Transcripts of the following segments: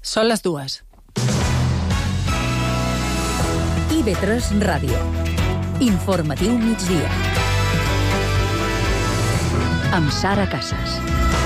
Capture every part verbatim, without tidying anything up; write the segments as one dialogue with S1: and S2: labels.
S1: Són les dues.
S2: I ve tres Ràdio. Informatiu migdia. Amb Sara Casas.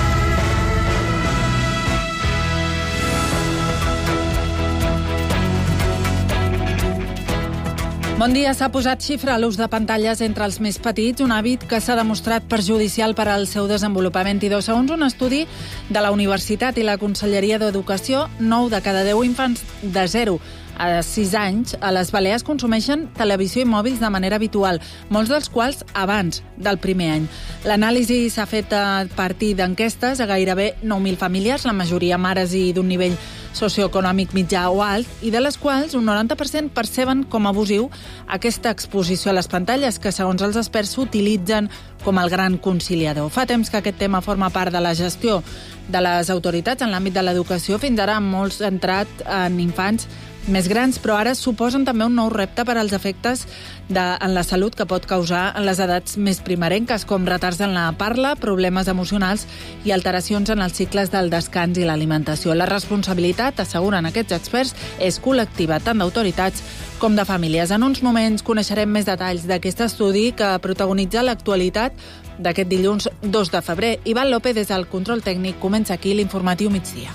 S1: Bon dia. S'ha posat xifra a l'ús de pantalles entre els més petits, un hàbit que s'ha demostrat perjudicial per al seu desenvolupament. I dos, segons un estudi de la Universitat i la Conselleria d'Educació, nou de cada deu infants de zero a sis anys a les Balears consumeixen televisió i mòbils de manera habitual, molts dels quals abans del primer any. L'anàlisi s'ha fet a partir d'enquestes a gairebé nou mil famílies, la majoria mares i d'un nivell socioeconòmic mitjà o alt, i de les quals un noranta per cent perceben com a abusiu aquesta exposició a les pantalles, que segons els experts s'utilitzen com el gran conciliador. Fa temps que aquest tema forma part de la gestió de les autoritats en l'àmbit de l'educació, fins ara molts centrat en infants més grans, però ara suposen també un nou repte per als efectes de, en la salut que pot causar en les edats més primerenques, com retards en la parla, problemes emocionals i alteracions en els cicles del descans i l'alimentació. La responsabilitat, asseguren aquests experts, és col·lectiva, tant d'autoritats com de famílies. En uns moments coneixerem més detalls d'aquest estudi que protagonitza l'actualitat d'aquest dilluns dos de febrer. Ivan López, des del control tècnic, comença aquí l'informatiu migdia.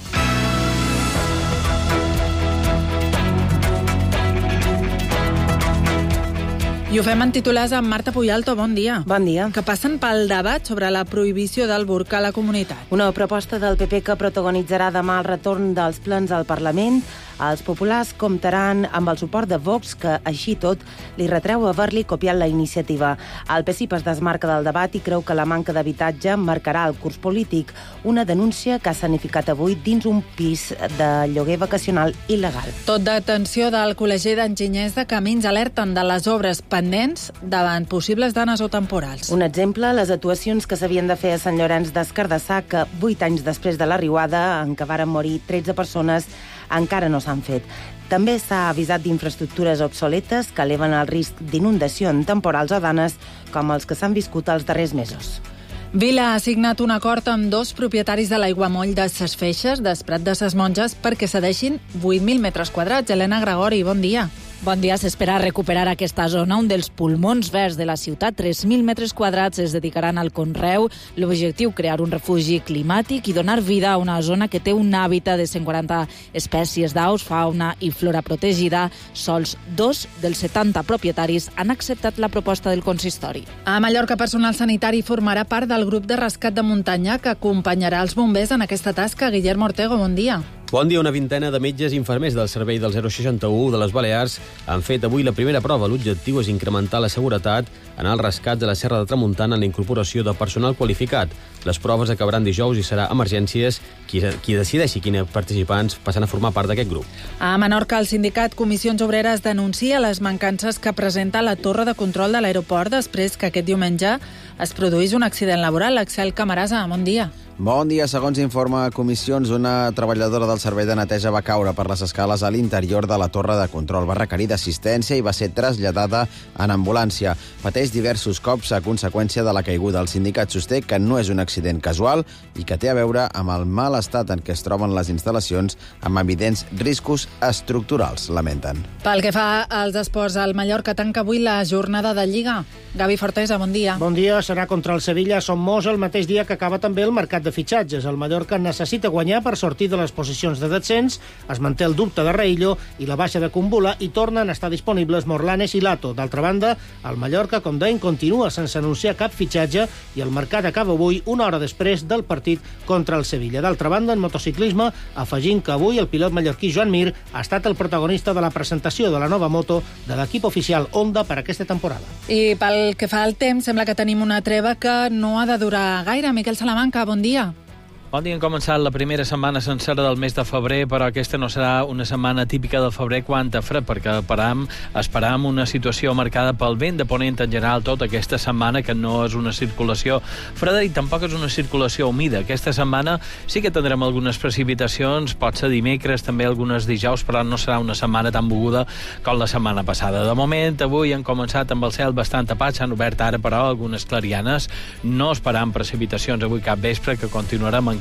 S1: I ho fem en titulars amb Marta Puyalto. Bon dia.
S3: Bon dia.
S1: Que passen pel debat sobre la prohibició del burca a la comunitat.
S3: Una proposta del P P que protagonitzarà demà el retorn dels plens al Parlament. Els populars comptaran amb el suport de Vox, que, així tot, li retreu haver-li copiat la iniciativa. El P S I P es desmarca del debat i creu que la manca d'habitatge marcarà el curs polític, una denúncia que ha escenificat avui dins un pis de lloguer vacacional il·legal.
S1: Tot d'atenció del Col·legi d'Enginyers de Camins alerten de les obres pendents davant possibles danes o temporals.
S3: Un exemple, les actuacions que s'havien de fer a Sant Llorenç des Cardassar, que vuit anys després de la riuada, en què varen morir tretze persones, encara no s'han fet. També s'ha avisat d'infraestructures obsoletes que eleven el risc d'inundació en temporals o danes com els que s'han viscut els darrers mesos.
S1: Vila ha signat un acord amb dos propietaris de l'aiguamoll de Ses Feixes, d'Esprat de Ses Monges, perquè cedeixin vuit mil metres quadrats. Helena Gregori, bon dia.
S4: Bon dia. S'espera recuperar aquesta zona, un dels pulmons verds de la ciutat. tres mil metres quadrats es dedicaran al conreu. L'objectiu, crear un refugi climàtic i donar vida a una zona que té un hàbitat de cent quaranta espècies d'aus, fauna i flora protegida. Sols dos dels setanta propietaris han acceptat la proposta del consistori.
S1: A Mallorca, personal sanitari formarà part del grup de rescat de muntanya que acompanyarà els bombers en aquesta tasca. Guillermo Ortego, bon dia.
S5: Bon dia. Una vintena de metges i infermers del servei del zero seixanta u de les Balears han fet avui la primera prova. L'objectiu és incrementar la seguretat en el rescat de la Serra de Tramuntana en la incorporació de personal qualificat. Les proves acabaran dijous i serà emergències qui, qui decideixi quins participants passen a formar part d'aquest grup.
S1: A Menorca, el sindicat Comissions Obreres denuncia les mancances que presenta la torre de control de l'aeroport després que aquest diumenge es produís un accident laboral. Axel Camarasa, bon dia.
S6: Bon dia. Segons informa Comissions, una treballadora del servei de neteja va caure per les escales a l'interior de la torre de control. Va requerir d'assistència i va ser traslladada en ambulància. Pateix diversos cops a conseqüència de la caiguda. El sindicat sosté que no és un accident casual i que té a veure amb el mal estat en què es troben les instal·lacions, amb evidents riscos estructurals, lamenten.
S1: Pel que fa als esports, el Mallorca tanca avui la jornada de Lliga. Gavi Fortesa, bon dia.
S7: Bon dia. Serà contra el Sevilla a Somos el mateix dia que acaba també el mercat de fitxatges. El Mallorca necessita guanyar per sortir de les posicions de descens, es manté el dubte de Raillo i la baixa de Kumbula i tornen a estar disponibles Morlanes i Lato. D'altra banda, el Mallorca, com deien, continua sense anunciar cap fitxatge i el mercat acaba avui una hora després del partit contra el Sevilla. D'altra banda, en motociclisme, afegint que avui el pilot mallorquí Joan Mir ha estat el protagonista de la presentació de la nova moto de l'equip oficial Honda per aquesta temporada.
S1: I pel que fa al temps, sembla que tenim una treva que no ha de durar gaire. Miquel Salamanca, bon dia.
S8: Bon dia. Hem començat la primera setmana sencera del mes de febrer, però aquesta no serà una setmana típica del febrer quant a fred, perquè esperam, esperam una situació marcada pel vent de ponent en general tota aquesta setmana, que no és una circulació freda i tampoc és una circulació humida. Aquesta setmana sí que tindrem algunes precipitacions, pot ser dimecres, també algunes dijous, però no serà una setmana tan moguda com la setmana passada. De moment, avui hem començat amb el cel bastant tapat, s'han obert ara, però, algunes clarianes. No esperam precipitacions avui cap vespre, que continuarem en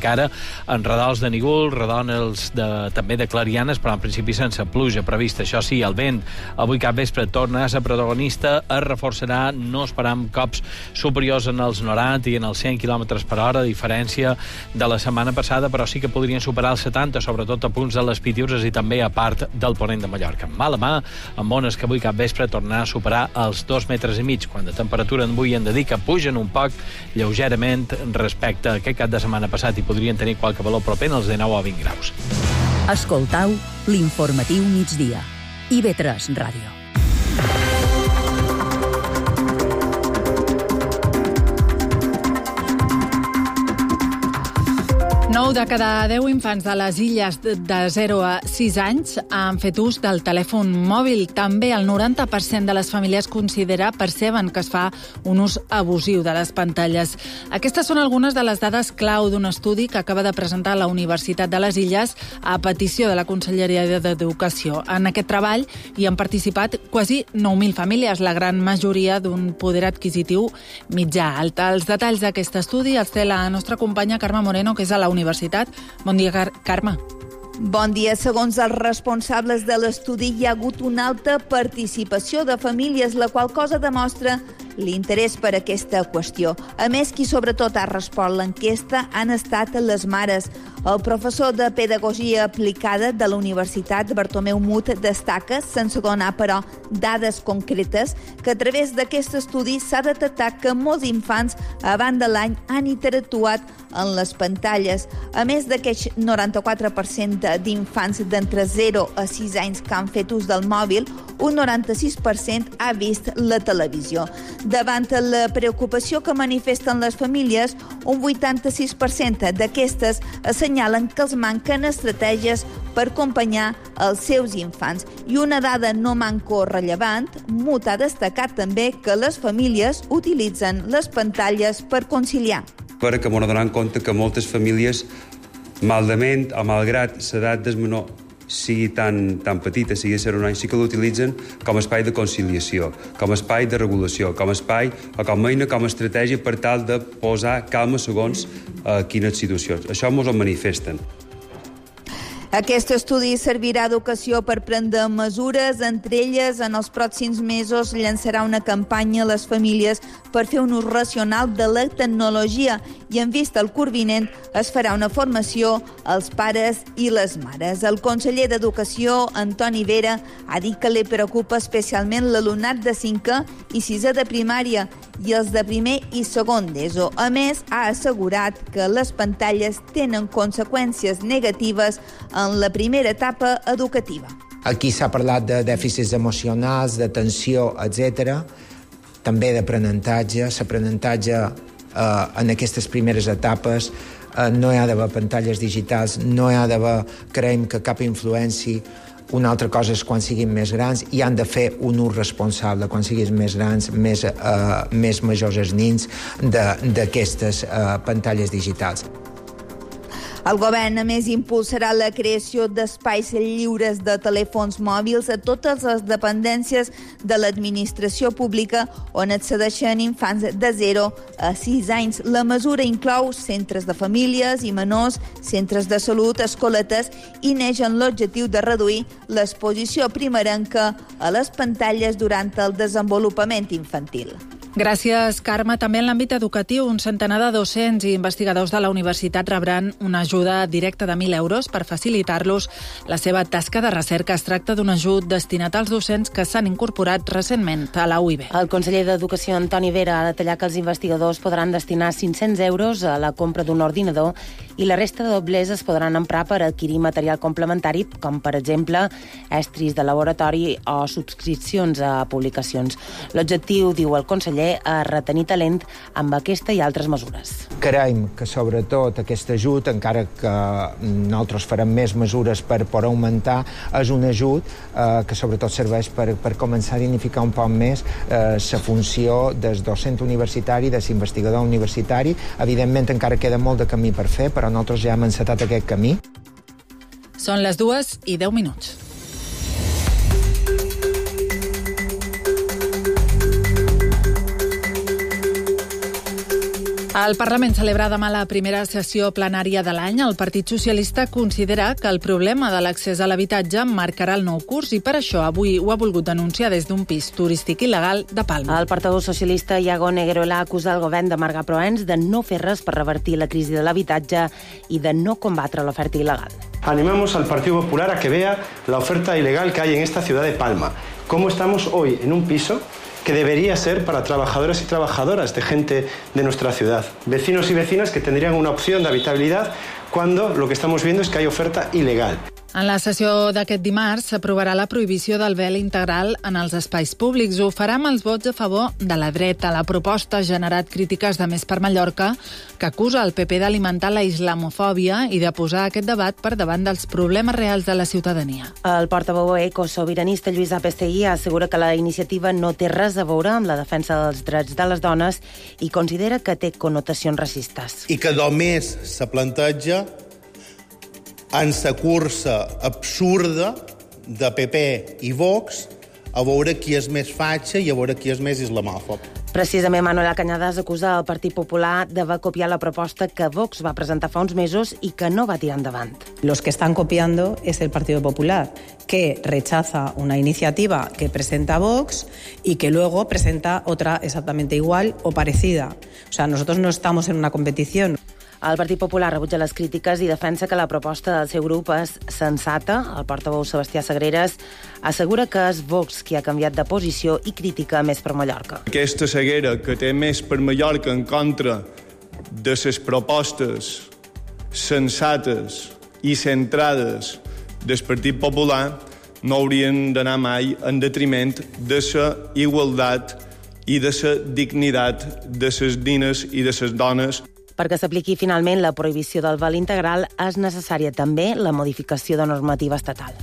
S8: encara en Redals de Nígul, Redonels de, també de Clarianes, però en principi sense pluja prevista. Això sí, el vent avui cap vespre torna a ser protagonista, es reforçarà, no esperam cops superiors en els noranta i en els cent quilòmetres per hora, a diferència de la setmana passada, però sí que podrien superar els setanta, sobretot a punts de les Pitiüses i també a part del ponent de Mallorca. Mala mà, amb ones que avui cap vespre tornarà a superar els dos metres i mig, quan de temperatura avui en dedica pugen un poc lleugerament respecte a aquest cap de setmana passat i podrien tenir qualque valor proper als dinou o vint graus.
S2: Escoltau l'informatiu migdia. I B tres Ràdio.
S1: nou de cada deu infants de les illes de zero a sis anys han fet ús del telèfon mòbil. També el noranta per cent de les famílies considera, perceben que es fa un ús abusiu de les pantalles. Aquestes són algunes de les dades clau d'un estudi que acaba de presentar la Universitat de les Illes a petició de la Conselleria d'Educació. En aquest treball hi han participat quasi nou mil famílies, la gran majoria d'un poder adquisitiu mitjà alt. Els detalls d'aquest estudi els té la nostra companya Carme Moreno, que és a la Universitat. Bon dia, Car Carme.
S9: Bon dia. Segons els responsables de l'estudi, hi ha hagut una alta participació de famílies, la qual cosa demostra l'interès per aquesta qüestió. A més, qui sobretot ha respost l'enquesta han estat les mares. El professor de Pedagogia Aplicada de la Universitat, Bartomeu Mut, destaca, sense donar, però, dades concretes, que a través d'aquest estudi s'ha detectat que molts infants, a banda de l'any, han interactuat en les pantalles. A més d'aquest noranta-quatre per cent d'infants d'entre zero a sis anys que han fet ús del mòbil, un noranta-sis per cent ha vist la televisió. Davant la preocupació que manifesten les famílies, un vuitanta-sis per cent d'aquestes assenyalen que els manquen estratègies per acompanyar els seus infants. I una dada no manco rellevant, Mut ha destacat també que les famílies utilitzen les pantalles per conciliar.
S10: Però que m'ho donant compte que moltes famílies, maldament o malgrat l'edat del menor sigui tan, tan petita, sigui ser un any, sí que l'utilitzen com a espai de conciliació, com a espai de regulació, com a espai o com a eina, com a estratègia per tal de posar calma segons eh, quines situacions. Això mos ho manifesten.
S9: Aquest estudi servirà d'educació per prendre mesures. Entre elles, en els pròxims mesos llançarà una campanya a les famílies per fer un ús racional de la tecnologia i en vista al curs vinent es farà una formació als pares i les mares. El conseller d'Educació, Antoni Vera, ha dit que li preocupa especialment l'alumnat de cinquè i sisè de primària i els de primer i segon d'ESO. A més, ha assegurat que les pantalles tenen conseqüències negatives en la primera etapa educativa.
S11: Aquí s'ha parlat de dèficits emocionals, de tensió, etcètera, també d'aprenentatge. L'aprenentatge eh, en aquestes primeres etapes eh, no hi ha d'haver pantalles digitals, no hi ha d'haver, creiem que cap influència. Una altra cosa és quan siguin més grans i han de fer un ús responsable quan siguin més grans, més, eh, més majors els nins d'aquestes eh, pantalles digitals.
S9: El govern, a més, impulsarà la creació d'espais lliures de telèfons mòbils a totes les dependències de l'administració pública on accedeixen infants de zero a sis anys. La mesura inclou centres de famílies i menors, centres de salut, escoletes i neix en l'objectiu de reduir l'exposició primerenca a les pantalles durant el desenvolupament infantil.
S1: Gràcies, Carme. També en l'àmbit educatiu, un centenar de docents i investigadors de la universitat rebran una ajuda directa de mil euros per facilitar-los la seva tasca de recerca. Es tracta d'un ajut destinat als docents que s'han incorporat recentment a la U I B.
S3: El conseller d'Educació, Antoni Vera, ha detallat que els investigadors podran destinar cinc-cents euros a la compra d'un ordinador i la resta de doblers es podran emprar per adquirir material complementari, com per exemple estris de laboratori o subscripcions a publicacions. L'objectiu, diu el conseller, a retenir talent amb aquesta i altres mesures.
S11: Creiem que sobretot aquest ajut, encara que nosaltres farem més mesures per poder augmentar, és un ajut eh, que sobretot serveix per, per començar a dignificar un poc més la eh, funció del docent universitari, de l'investigador universitari. Evidentment encara queda molt de camí per fer, però nosaltres ja hem encetat aquest camí.
S1: Són les dues i deu minuts. El Parlament celebra demà la primera sessió plenària de l'any. El Partit Socialista considera que el problema de l'accés a l'habitatge marcarà el nou curs i per això avui ho ha volgut denunciar des d'un pis turístic il·legal de Palma.
S3: El portaveu socialista Iago Neguerola acusa el govern de Marga Proens de no fer res per revertir la crisi de l'habitatge i de no combatre l'oferta il·legal.
S12: Animamos al Partido Popular a que vea la oferta ilegal que hay en esta ciudad de Palma. Cómo estamos hoy en un piso que debería ser para trabajadores y trabajadoras de gente de nuestra ciudad. Vecinos y vecinas que tendrían una opción de habitabilidad cuando lo que estamos viendo es que hay oferta ilegal.
S1: En la sessió d'aquest dimarts s'aprovarà la prohibició del vel integral en els espais públics. Ho farà amb els vots a favor de la dreta. La proposta ha generat crítiques de Més per Mallorca, que acusa el P P d'alimentar la islamofòbia i de posar aquest debat per davant dels problemes reals de la ciutadania.
S3: El portaveu ecosobiranista Lluís Apestegui assegura que la iniciativa no té res a veure amb la defensa dels drets de les dones i considera que té connotacions racistes.
S13: I que només se planteja en la cursa absurda de P P i Vox a veure qui és més fatxa i a veure qui és més islamòfob.
S3: Precisament Manuela Cañadas acusa el Partit Popular d'haver copiat la proposta que Vox va presentar fa uns mesos i que no va tirar endavant.
S14: Los que están copiando es el Partido Popular, que rechaza una iniciativa que presenta Vox y que luego presenta otra exactamente igual o parecida. O sea, nosotros no estamos en una competición.
S3: El Partit Popular rebutja les crítiques i defensa que la proposta del seu grup és sensata. El portaveu Sebastià Sagreras assegura que és Vox qui ha canviat de posició i critica Més per Mallorca.
S15: Aquesta ceguera que té Més per Mallorca en contra de les propostes sensates i centrades del Partit Popular no haurien d'anar mai en detriment de la igualtat i de la dignitat de les nines i de les dones.
S3: Perquè s'apliqui finalment la prohibició del vel integral és necessària també la modificació de normativa estatal.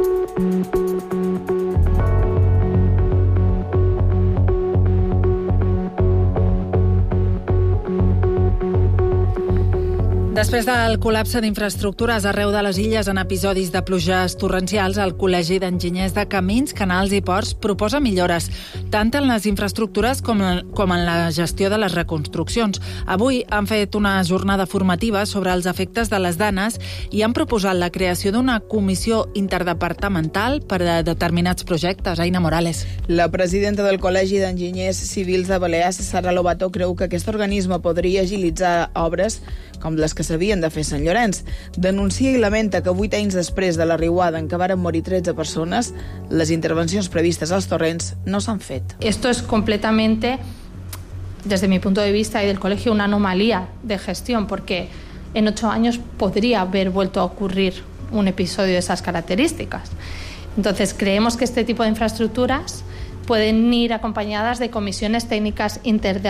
S1: Després del col·lapse d'infraestructures arreu de les illes en episodis de pluges torrencials, el Col·legi d'Enginyers de Camins, Canals i Ports proposa millores, tant en les infraestructures com en, com en la gestió de les reconstruccions. Avui han fet una jornada formativa sobre els efectes de les danes i han proposat la creació d'una comissió interdepartamental per a determinats projectes. Aina Morales.
S16: La presidenta del Col·legi d'Enginyers Civils de Balears, Sara Lobato, creu que aquest organisme podria agilitzar obres com les que s'havien de fer a Sant Llorenç. Denuncia i lamenta que vuit anys després de la riuada en què varen morir tretze persones, les intervencions previstes als torrents no s'han fet.
S17: Esto es completamente, desde mi punto de vista y del colegio, una anomalía de gestión, porque en ocho años podría haber vuelto a ocurrir un episodio de esas características. Entonces, creemos que este tipo de infraestructuras pueden ir acompañadas de comisiones técnicas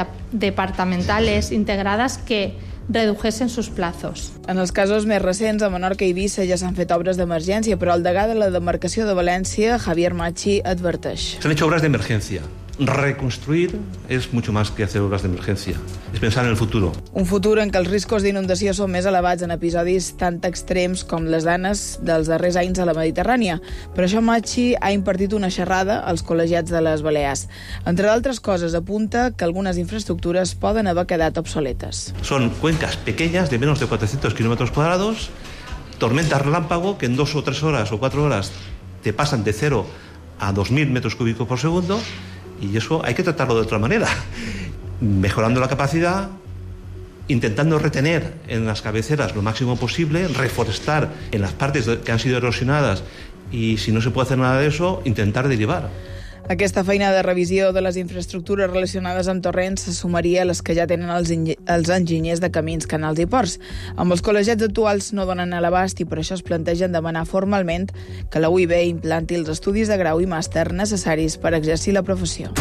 S17: interdepartamentales integradas que redujesen sus plazos.
S16: En els casos més recents, a Menorca i Eivissa ja s'han fet obres d'emergència, però el degà de la demarcació de València, Javier Machi, adverteix.
S18: Se han hecho obras de emergencia. Reconstruir es mucho más que hacer obras de emergencia. Es pensar en el futuro.
S16: Un futur en què els riscos d'inundació són més elevats en episodis tan extrems com les danes dels darrers anys a la Mediterrània. Per això Machi ha impartit una xerrada als col·legiats de les Balears. Entre d'altres coses, apunta que algunes infraestructures poden haver quedat obsoletes.
S18: Son cuencas pequeñas de menos de cuatrocientos kilómetros cuadrados, tormentas relámpago que en dos o tres horas o cuatro horas te pasan de cero a dos mil metros cúbicos por segundo. Y eso hay que tratarlo de otra manera, mejorando la capacidad, intentando retener en las cabeceras lo máximo posible, reforestar en las partes que han sido erosionadas y, si no se puede hacer nada de eso, intentar derivar.
S16: Aquesta feina de revisió de les infraestructures relacionades amb torrents se sumaria a les que ja tenen els, els enginyers de camins, canals i ports. Amb els col·legiats actuals no donen a l'abast i per això es plantegen demanar formalment que la U I B implanti els estudis de grau i màster necessaris per exercir la professió.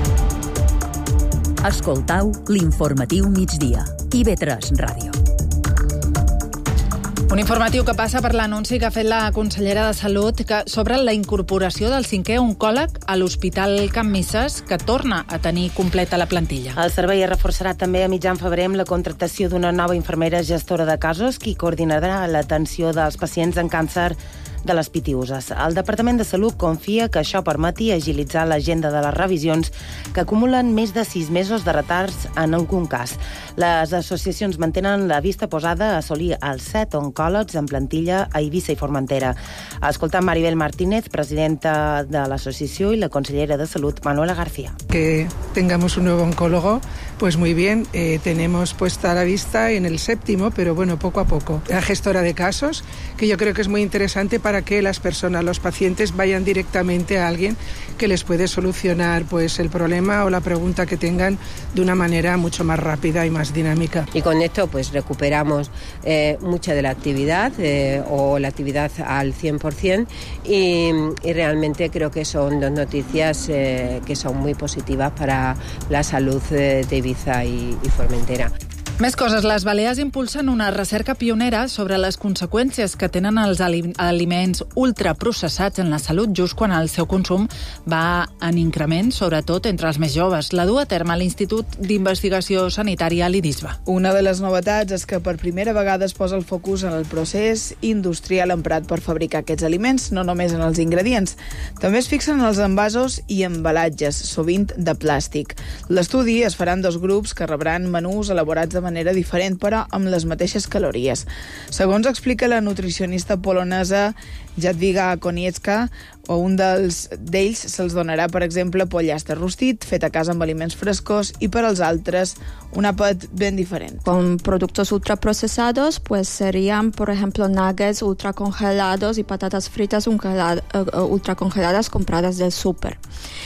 S2: Escoltau l'informatiu migdia. I V tres Ràdio.
S1: Un informatiu que passa per l'anunci que ha fet la consellera de Salut que sobre la incorporació del cinquè oncòleg a l'Hospital Can Misses, que torna a tenir completa la plantilla.
S3: El servei es reforçarà també a mitjan febrer amb la contractació d'una nova infermera gestora de casos qui coordinarà l'atenció dels pacients en càncer de les pitiüses. El Departament de Salut confia que això permeti agilitzar l'agenda de les revisions, que acumulen més de sis mesos de retards en algun cas. Les associacions mantenen la vista posada a assolir els set oncòlegs en plantilla a Eivissa i Formentera. Escoltem Maribel Martínez, presidenta de l'associació, y la consellera de Salud, Manuela García.
S19: Que tengamos un nuevo oncólogo, pues muy bien, eh, tenemos puesta la vista en el séptimo, pero bueno, poco a poco. La gestora de casos, que yo creo que es muy interesante para que las personas, los pacientes, vayan directamente a alguien que les puede solucionar pues el problema o la pregunta que tengan de una manera mucho más rápida y más dinámica.
S20: Y con esto pues recuperamos eh, mucha de la actividad eh, o la actividad al cien por ciento y, y realmente creo que son dos noticias eh, que son muy positivas para la salud eh, de Eivissa i, i Formentera.
S1: Més coses. Les Balears impulsen una recerca pionera sobre les conseqüències que tenen els aliments ultraprocessats en la salut just quan el seu consum va en increment, sobretot entre els més joves. La du a terme l'Institut d'Investigació Sanitària a l'Idisbe.
S16: Una de les novetats és que per primera vegada es posa el focus en el procés industrial emprat per fabricar aquests aliments, no només en els ingredients. També es fixen en els envasos i embalatges, sovint de plàstic. L'estudi es farà en dos grups que rebran menús elaborats de manera diferent, però amb les mateixes calories. Segons explica la nutricionista polonesa Jadwiga Koniecka, o un dels d'ells se'ls donarà, per exemple, pollastre rostit, fet a casa amb aliments frescos, i per als altres un àpat ben diferent.
S21: Con productos ultraprocesados, pues serían, por ejemplo, nuggets ultracongelados y patatas fritas ultracongeladas compradas del súper.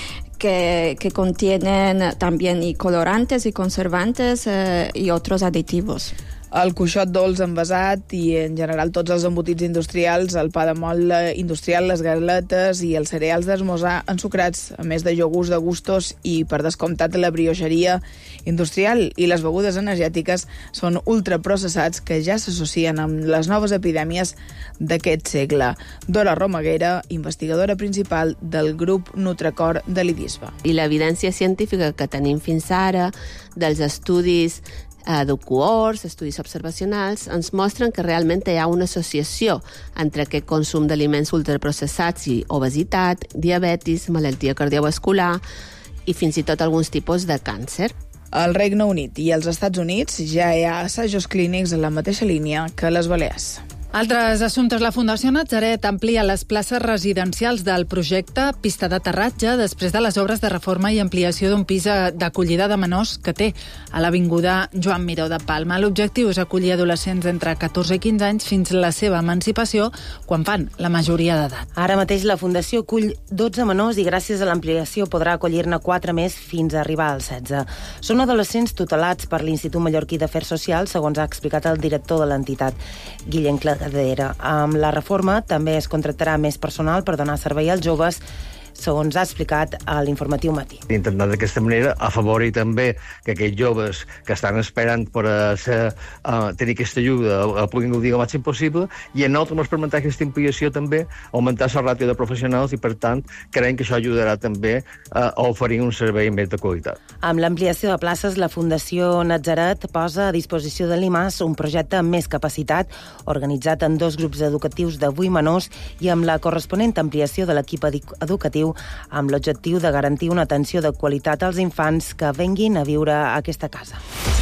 S21: Que, que contienen también y colorantes y conservantes eh, y otros aditivos.
S16: El cuixot dolç envasat i, en general, tots els embotits industrials, el pa de mol industrial, les galetes i els cereals d'esmorzar ensucrats, a més de iogurts de gustos i, per descomptat, la brioixeria industrial i les begudes energètiques són ultraprocessats que ja s'associen amb les noves epidèmies d'aquest segle. Dora Romaguera, investigadora principal del grup Nutracor de l'Idisbe.
S22: I l'evidència científica que tenim fins ara dels estudis de cohorts, estudis observacionals, ens mostren que realment hi ha una associació entre aquest consum d'aliments ultraprocessats i obesitat, diabetis, malaltia cardiovascular i fins i tot alguns tipus de càncer.
S16: Al Regne Unit i als Estats Units ja hi ha assajos clínics en la mateixa línia que les Balears.
S1: Altres assumptes. La Fundació Natzaret amplia les places residencials del projecte Pista d'Aterratge després de les obres de reforma i ampliació d'un pis d'acollida de menors que té a l'Avinguda Joan Miró de Palma. L'objectiu és acollir adolescents entre catorze i quinze anys fins la seva emancipació, quan fan la majoria d'edat.
S3: Ara mateix la Fundació acull dotze menors i gràcies a l'ampliació podrà acollir-ne quatre més fins a arribar als setze. Són adolescents tutelats per l'Institut Mallorquí d'Afers Socials, segons ha explicat el director de l'entitat, Guillem Clara. Amb la reforma també es contractarà més personal per donar servei als joves, segons ha explicat a l'Informatiu Matí.
S23: Intentar d'aquesta manera afavorir també que aquells joves que estan esperant per a ser, uh, tenir aquesta ajuda uh, puguin gaudir el màxim possible i en nosaltres ens permetrà aquesta ampliació també augmentar la ràtio de professionals i per tant creiem que això ajudarà també uh, a oferir un servei més de qualitat.
S3: Amb l'ampliació de places, la Fundació Natzaret posa a disposició de l'I M A S un projecte amb més capacitat, organitzat en dos grups educatius de vuit menors i amb la corresponent ampliació de l'equip educatiu amb l'objectiu de garantir una atenció de qualitat als infants que venguin a viure a aquesta casa.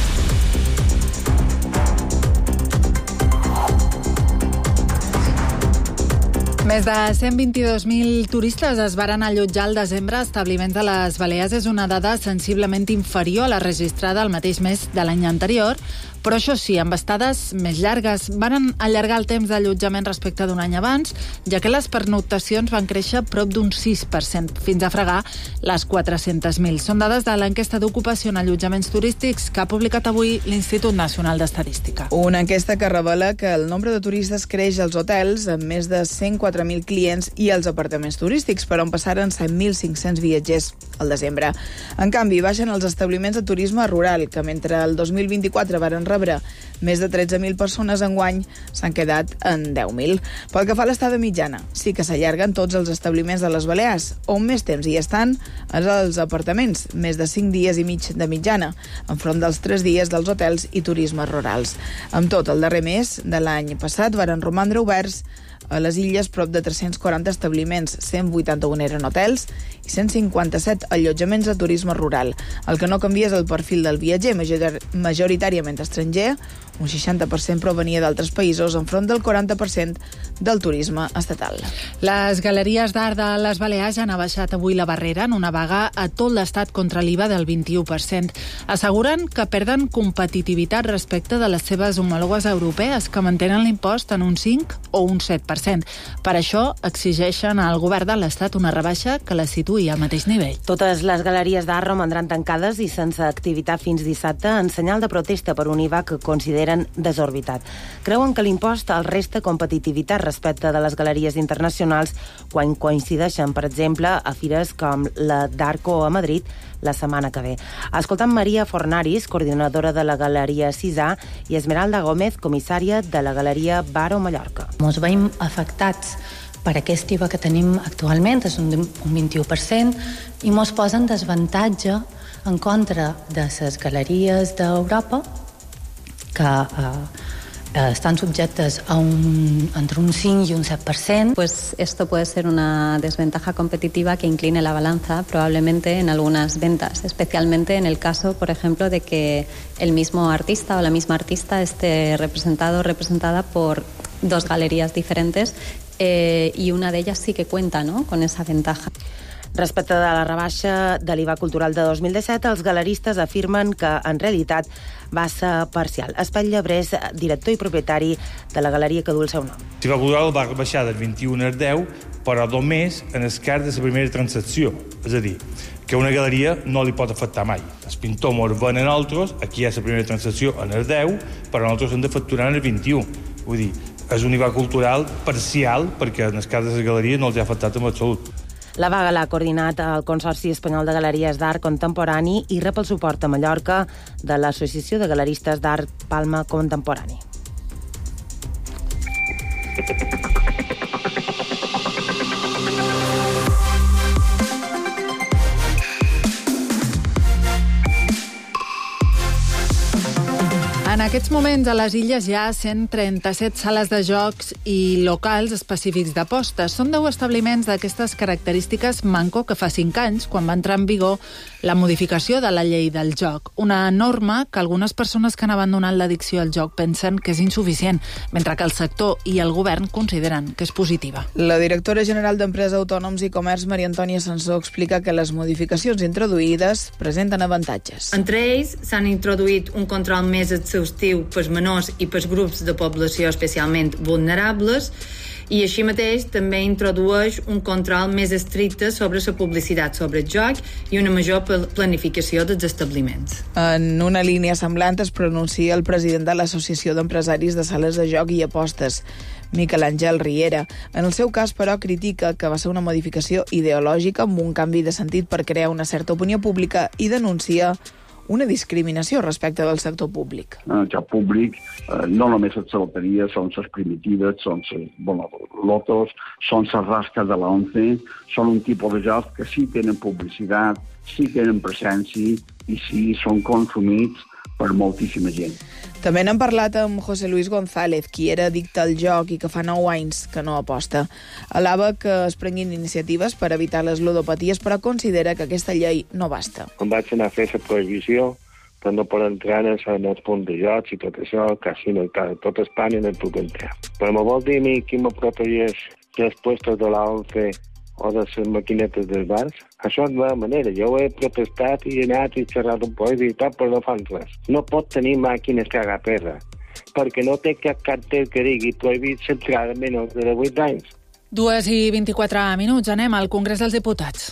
S1: Més de cent vint-i-dos mil turistes es varen allotjar al desembre a establiments de les Balears. És una dada sensiblement inferior a la registrada el mateix mes de l'any anterior, però això sí, amb estades més llargues. Varen allargar el temps d'allotjament respecte d'un any abans, ja que les pernoctacions van créixer prop d'un sis per cent, fins a fregar les quatre-cents mil. Són dades de l'enquesta d'ocupació en allotjaments turístics que ha publicat avui l'Institut Nacional d'Estadística.
S16: Una enquesta que revela que el nombre de turistes creix als hotels amb més de cent quatre mil clients i als apartaments turístics, per on passaren set mil cinc-cents viatgers al desembre. En canvi, baixen els establiments de turisme rural, que mentre el dos mil vint-i-quatre varen rebre més de tretze mil persones enguany, s'han quedat en deu mil. Pel que fa a l'estada mitjana, sí que s'allarguen tots els establiments de les Balears. On més temps hi estan és als apartaments, més de cinc dies i mig de mitjana, enfront dels tres dies dels hotels i turismes rurals. Amb tot, el darrer mes de l'any passat varen romandre oberts a les illes prop de tres-cents quaranta establiments, cent vuitanta-un eren hotels i cent cinquanta-set allotjaments de turisme rural. El que no canvia és el perfil del viatger, majoritàriament estranger, un seixanta per cent provenia d'altres països, enfront del quaranta per cent del turisme estatal.
S1: Les galeries d'art de les Balears han abaixat avui la barrera en una vaga a tot l'estat contra l'I V A del vint-i-u per cent. Asseguren que perden competitivitat respecte de les seves homòlogues europees, que mantenen l'impost en un cinc o un set per cent. Per això exigeixen al govern de l'Estat una rebaixa que la situï al mateix nivell.
S3: Totes les galeries d'art romandran tancades i sense activitat fins dissabte en senyal de protesta per un I V A que consideren desorbitat. Creuen que l'impost els resta competitivitat respecte de les galeries internacionals quan coincideixen, per exemple, a fires com la d'Arco a Madrid la setmana que ve. Escoltant Maria Fornaris, coordinadora de la Galeria Cisà, i Esmeralda Gómez, comissària de la Galeria Baro Mallorca.
S4: Ens veiem afectats per aquest I V A que tenim actualment, és un vint-i-u per cent, i ens posa en desavantatge en contra de les galeries d'Europa que eh, están subjectas a un, entre un cinco y un seis por ciento.
S5: Pues esto puede ser una desventaja competitiva que incline la balanza probablemente en algunas ventas, especialmente en el caso, por ejemplo, de que el mismo artista o la misma artista esté representado o representada por dos galerías diferentes eh, y una de ellas sí que cuenta, ¿no?, con esa ventaja.
S3: Respecte de la rebaixa de l'I V A cultural de dos mil disset, els galeristes afirmen que, en realitat, va ser parcial. Espai Llebrés, director i propietari de la galeria que du el seu nom.
S6: L'I V A cultural va baixar del vint-i-u al deu, però només en el cas de la primera transacció. És a dir, que una galeria no li pot afectar mai. Els pintors mos ven a nosaltres, aquí hi ha la primera transacció en el deu, però nosaltres hem de facturar en el vint-i-u. Vull dir, és un I V A cultural parcial, perquè en el cas de la galeria no els ha afectat en absolut.
S3: La vaga l'ha coordinat el Consorci Espanyol de Galeries d'Art Contemporani i rep el suport a Mallorca de l'Associació de Galeristes d'Art Palma Contemporani.
S1: En aquests moments a les illes hi ha cent trenta-set sales de jocs i locals específics d'apostes. Són deu establiments d'aquestes característiques manco que fa cinc anys, quan va entrar en vigor la modificació de la llei del joc. Una norma que algunes persones que han abandonat l'addicció al joc pensen que és insuficient, mentre que el sector i el govern consideren que és positiva.
S16: La directora general d'Empresa, Autònoms i Comerç, Maria Antònia Sansó, explica que les modificacions introduïdes presenten avantatges.
S24: Entre ells s'han introduït un control més exhaustiu pels menors i pels grups de població especialment vulnerables, i així mateix també introdueix un control més estricte sobre la publicitat sobre el joc i una major planificació dels establiments.
S16: En una línia semblant es pronuncia el president de l'Associació d'Empresaris de Sales de Joc i Apostes, Miquel Àngel Riera. En el seu cas, però, critica que va ser una modificació ideològica amb un canvi de sentit per crear una certa opinió pública i denuncia una discriminació respecte del sector públic.
S25: En el joc públic eh, no només les loteries, són les primitives, són les bueno, lotos, són les rasques de l'once, són un tipus de jocs que sí tenen publicitat, sí tenen presència i sí són consumits per moltíssima gent.
S16: També n'hem parlat amb José Luis González, qui era addicte al joc i que fa nou anys que no aposta. Alaba que es prenguin iniciatives per evitar les ludopaties, però considera que aquesta llei no basta.
S26: Em vaig anar a fer la prohibició per no poder entrar en els punts de jocs i tot això, casino i tal. Tot Espanya no hi puc entrar. Però me vol dir a mi qui me protegeix dels puestos de la once o de les maquinetes dels bars? Això és la manera. Jo he protestat i he anat i xerrat un poc i tot, però no fan res. No pot tenir màquines que haga perra, perquè no té cap cartell que digui prohibit l'entrada de menys de divuit anys.
S1: Dues i vint-i-quatre minuts. Anem al Congrés dels Diputats.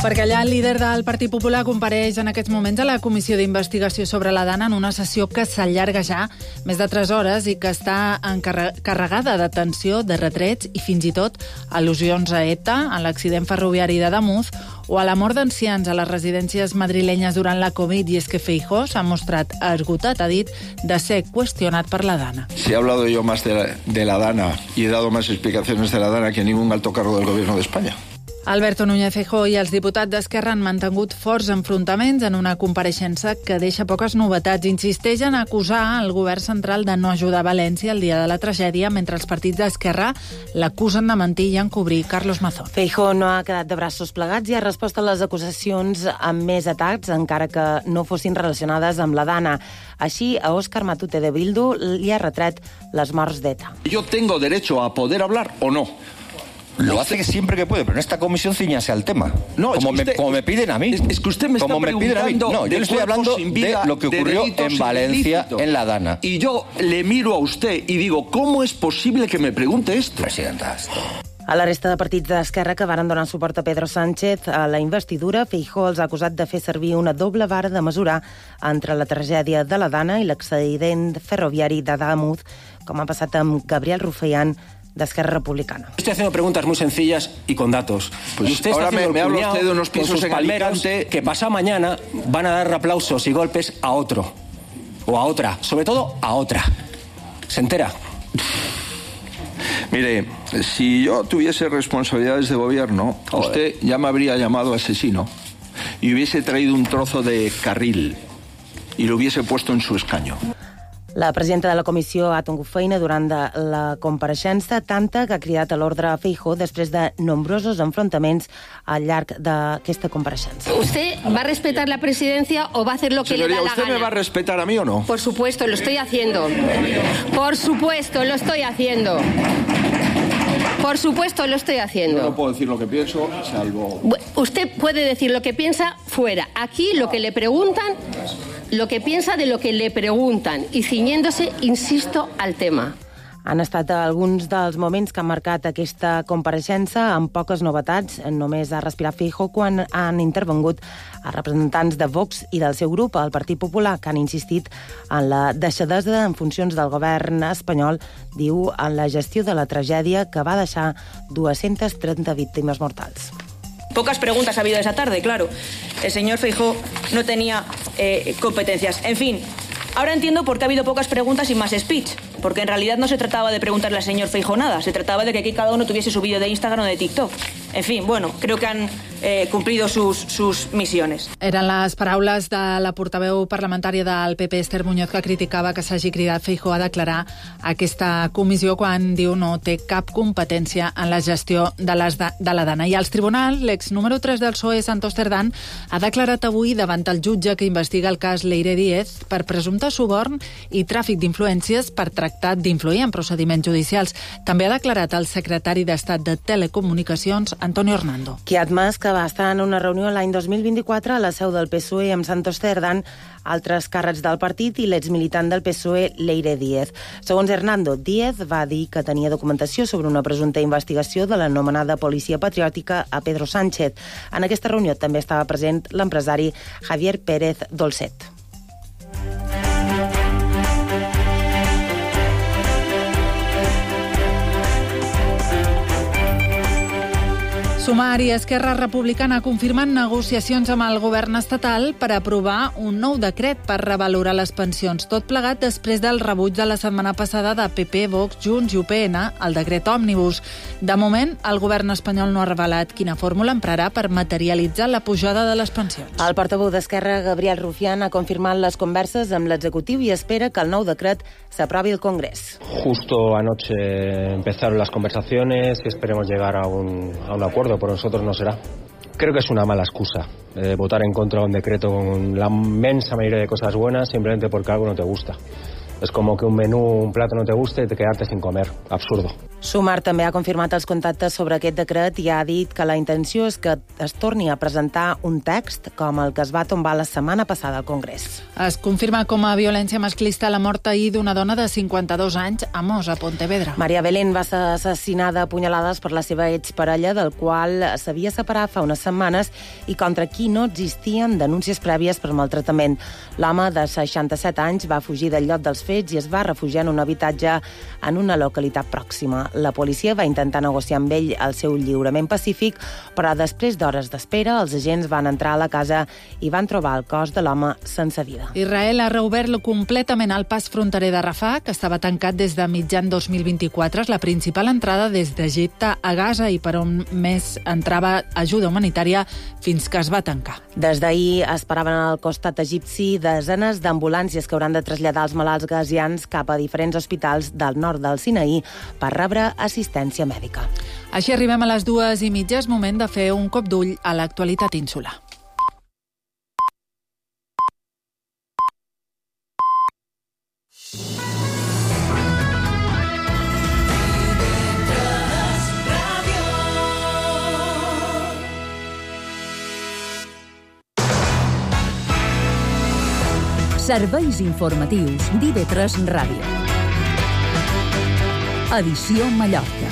S1: Perquè allà el líder del Partit Popular compareix en aquests moments a la Comissió d'Investigació sobre la Dana en una sessió que s'allarga ja més de tres hores i que està carregada de tensió, de retrets i fins i tot al·lusions a ETA, a l'accident ferroviari de Damús o a la mort d'ancians a les residències madrilenyes durant la Covid. I és que Feijóo s'ha mostrat esgotat, ha dit, de ser qüestionat per la Dana.
S7: Si he hablado yo más de la, de la Dana y he dado más explicaciones de la Dana que ningún alto cargo del gobierno de España.
S1: Alberto Núñez Feijóo i els diputats d'Esquerra han mantingut forts enfrontaments en una compareixença que deixa poques novetats. Insisteix en acusar el govern central de no ajudar València el dia de la tragèdia, mentre els partits d'Esquerra l'acusen de mentir i encobrir. Carlos Mazón.
S3: Feijóo no ha quedat de braços plegats i ha respost a les acusacions amb més atacs, encara que no fossin relacionades amb la Dana. Així, a Óscar Matute de Bildu li ha retret les morts d'ETA.
S8: Yo tengo derecho a poder hablar o no. Lo hace siempre que puede, pero en esta comisión ciñase al tema. No, como, usted, me, como me piden a mí. Es, es que usted me como está me piden a mí. No, yo le estoy hablando vida, de lo que ocurrió en Valencia, ilícitos. En la Dana. Y yo le miro a usted y digo, ¿cómo es posible que me pregunte esto? Presidenta.
S3: A la resta de partits d'Esquerra que varen donar suport a Pedro Sánchez a la investidura, Feijóo els ha acusat de fer servir una doble vara de mesurar entre la tragèdia de la Dana i l'accident ferroviari de Damús, com ha passat amb Gabriel Rufyán, d'Esquerra Republicana.
S9: Estoy haciendo preguntas muy sencillas y con datos.
S8: Pues
S9: y usted está
S8: ahora me, me habla usted de unos
S9: pisos
S8: en
S9: palmeros
S8: Alicante
S9: que pasado mañana van a dar aplausos y golpes a otro. O a otra. Sobre todo a otra. ¿Se entera?
S7: Mire, si yo tuviese responsabilidades de gobierno, Joder. usted ya me habría llamado asesino y hubiese traído un trozo de carril y lo hubiese puesto en su escaño.
S3: La presidenta de la comissió ha tingut feina durant de la compareixença, tanta que ha cridat a l'ordre a Feijóo després de nombrosos enfrontaments al llarg d'aquesta compareixença.
S10: ¿Usted va a respetar la presidencia o va a hacer lo que
S7: Señoría,
S10: le da la
S7: ¿usted
S10: gana?
S7: me va a respetar a mí o no?
S10: Por supuesto, lo estoy haciendo. Por supuesto, lo estoy haciendo. Por supuesto, lo estoy haciendo.
S7: Yo no puedo decir lo que pienso, salvo...
S10: Usted puede decir lo que piensa fuera. Aquí lo que le preguntan, lo que piensa de lo que le preguntan y ciñéndose, insisto, al tema.
S3: Han estat alguns dels moments que han marcat aquesta compareixença amb poques novetats. Només ha respirat Feijóo quan han intervengut els representants de Vox i del seu grup, el Partit Popular, que han insistit en la deixadesa en funcions del govern espanyol, diu, en la gestió de la tragèdia que va deixar dues-centes trenta víctimes mortals.
S11: Pocas preguntas ha habido esa tarde, claro. El señor Feijóo no tenía eh, competencias. En fin, ahora entiendo por qué ha habido pocas preguntas y más speech. Porque en realidad no se trataba de preguntarle al señor Feijóo nada. Se trataba de que aquí cada uno tuviese su vídeo de Instagram o de TikTok. En fin, bueno, creo que han eh, cumplido sus, sus misiones.
S1: Eren les paraules de la portaveu parlamentària del P P, Esther Muñoz, que criticava que s'hagi cridat Feijóo a declarar aquesta comissió quan diu no té cap competència en la gestió de, les de, de la Dana. I als tribunals, l'ex número tres del P S O E, Santos Cerdán, ha declarat avui davant el jutge que investiga el cas Leire Díez per presumpte suborn i tràfic d'influències per tractat d'influir en procediments judicials. També ha declarat el secretari d'Estat de Telecomunicacions, Antonio Hernando.
S3: Qui ha admès que va estar en una reunió l'any dos mil vint-i-quatre a la seu del P S O E amb Santos Cerdán, altres càrrecs del partit i l'exmilitant del P S O E, Leire Díez. Segons Hernando, Díez va dir que tenia documentació sobre una presumpta investigació de l'anomenada policia patriòtica a Pedro Sánchez. En aquesta reunió també estava present l'empresari Javier Pérez Dolcet.
S1: Sumar i Esquerra Republicana confirmen negociacions amb el govern estatal per aprovar un nou decret per revalorar les pensions. Tot plegat després del rebuig de la setmana passada de P P, Vox, Junts i U P N al decret Òmnibus. De moment, el govern espanyol no ha revelat quina fórmula emprarà per materialitzar la pujada de les pensions.
S3: El portaveu d'Esquerra, Gabriel Rufyán, ha confirmat les converses amb l'executiu i espera que el nou decret s'aprovi al Congrés.
S12: Justo anoche empezaron las conversaciones y esperemos llegar a un, a un acuerdo. Por nosotros no será. Creo que es una mala excusa eh, votar en contra de un decreto con la inmensa mayoría de cosas buenas simplemente porque algo no te gusta. Es como que un menú, un plato no te guste y te quedarte sin comer. Absurdo.
S3: Sumar també ha confirmat els contactes sobre aquest decret i ha dit que la intenció és que es torni a presentar un text com el que es va tombar la setmana passada al Congrés.
S1: Es confirma com a violència masclista la mort ahir d'una dona de cinquanta-dos anys a Mos, a Pontevedra.
S3: Maria Belén va ser assassinada a punyalades per la seva exparella, del qual s'havia separat fa unes setmanes i contra qui no existien denúncies prèvies per maltractament. L'home de seixanta-set anys va fugir del lloc dels fets i es va refugiar en un habitatge en una localitat pròxima. La policia va intentar negociar amb ell el seu lliurament pacífic, però després d'hores d'espera, els agents van entrar a la casa i van trobar el cos de l'home sense vida.
S1: Israel ha reobert completament el pas fronterer de Rafah, que estava tancat des de mitjan dos mil vint-i-quatre. És la principal entrada des d'Egipte a Gaza i per on més entrava ajuda humanitària fins que es va tancar.
S3: Des d'ahir esperaven al costat egipci desenes d'ambulàncies que hauran de traslladar els malalts gazians cap a diferents hospitals del nord del Sinaí per rebre assistència mèdica.
S1: Així arribem a les dues i mitja. És moment de fer un cop d'ull a l'actualitat insular.
S2: Serveis informatius d'I V tres Ràdio. Edició Mallorca.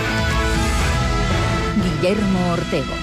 S2: Guillermo Ortego.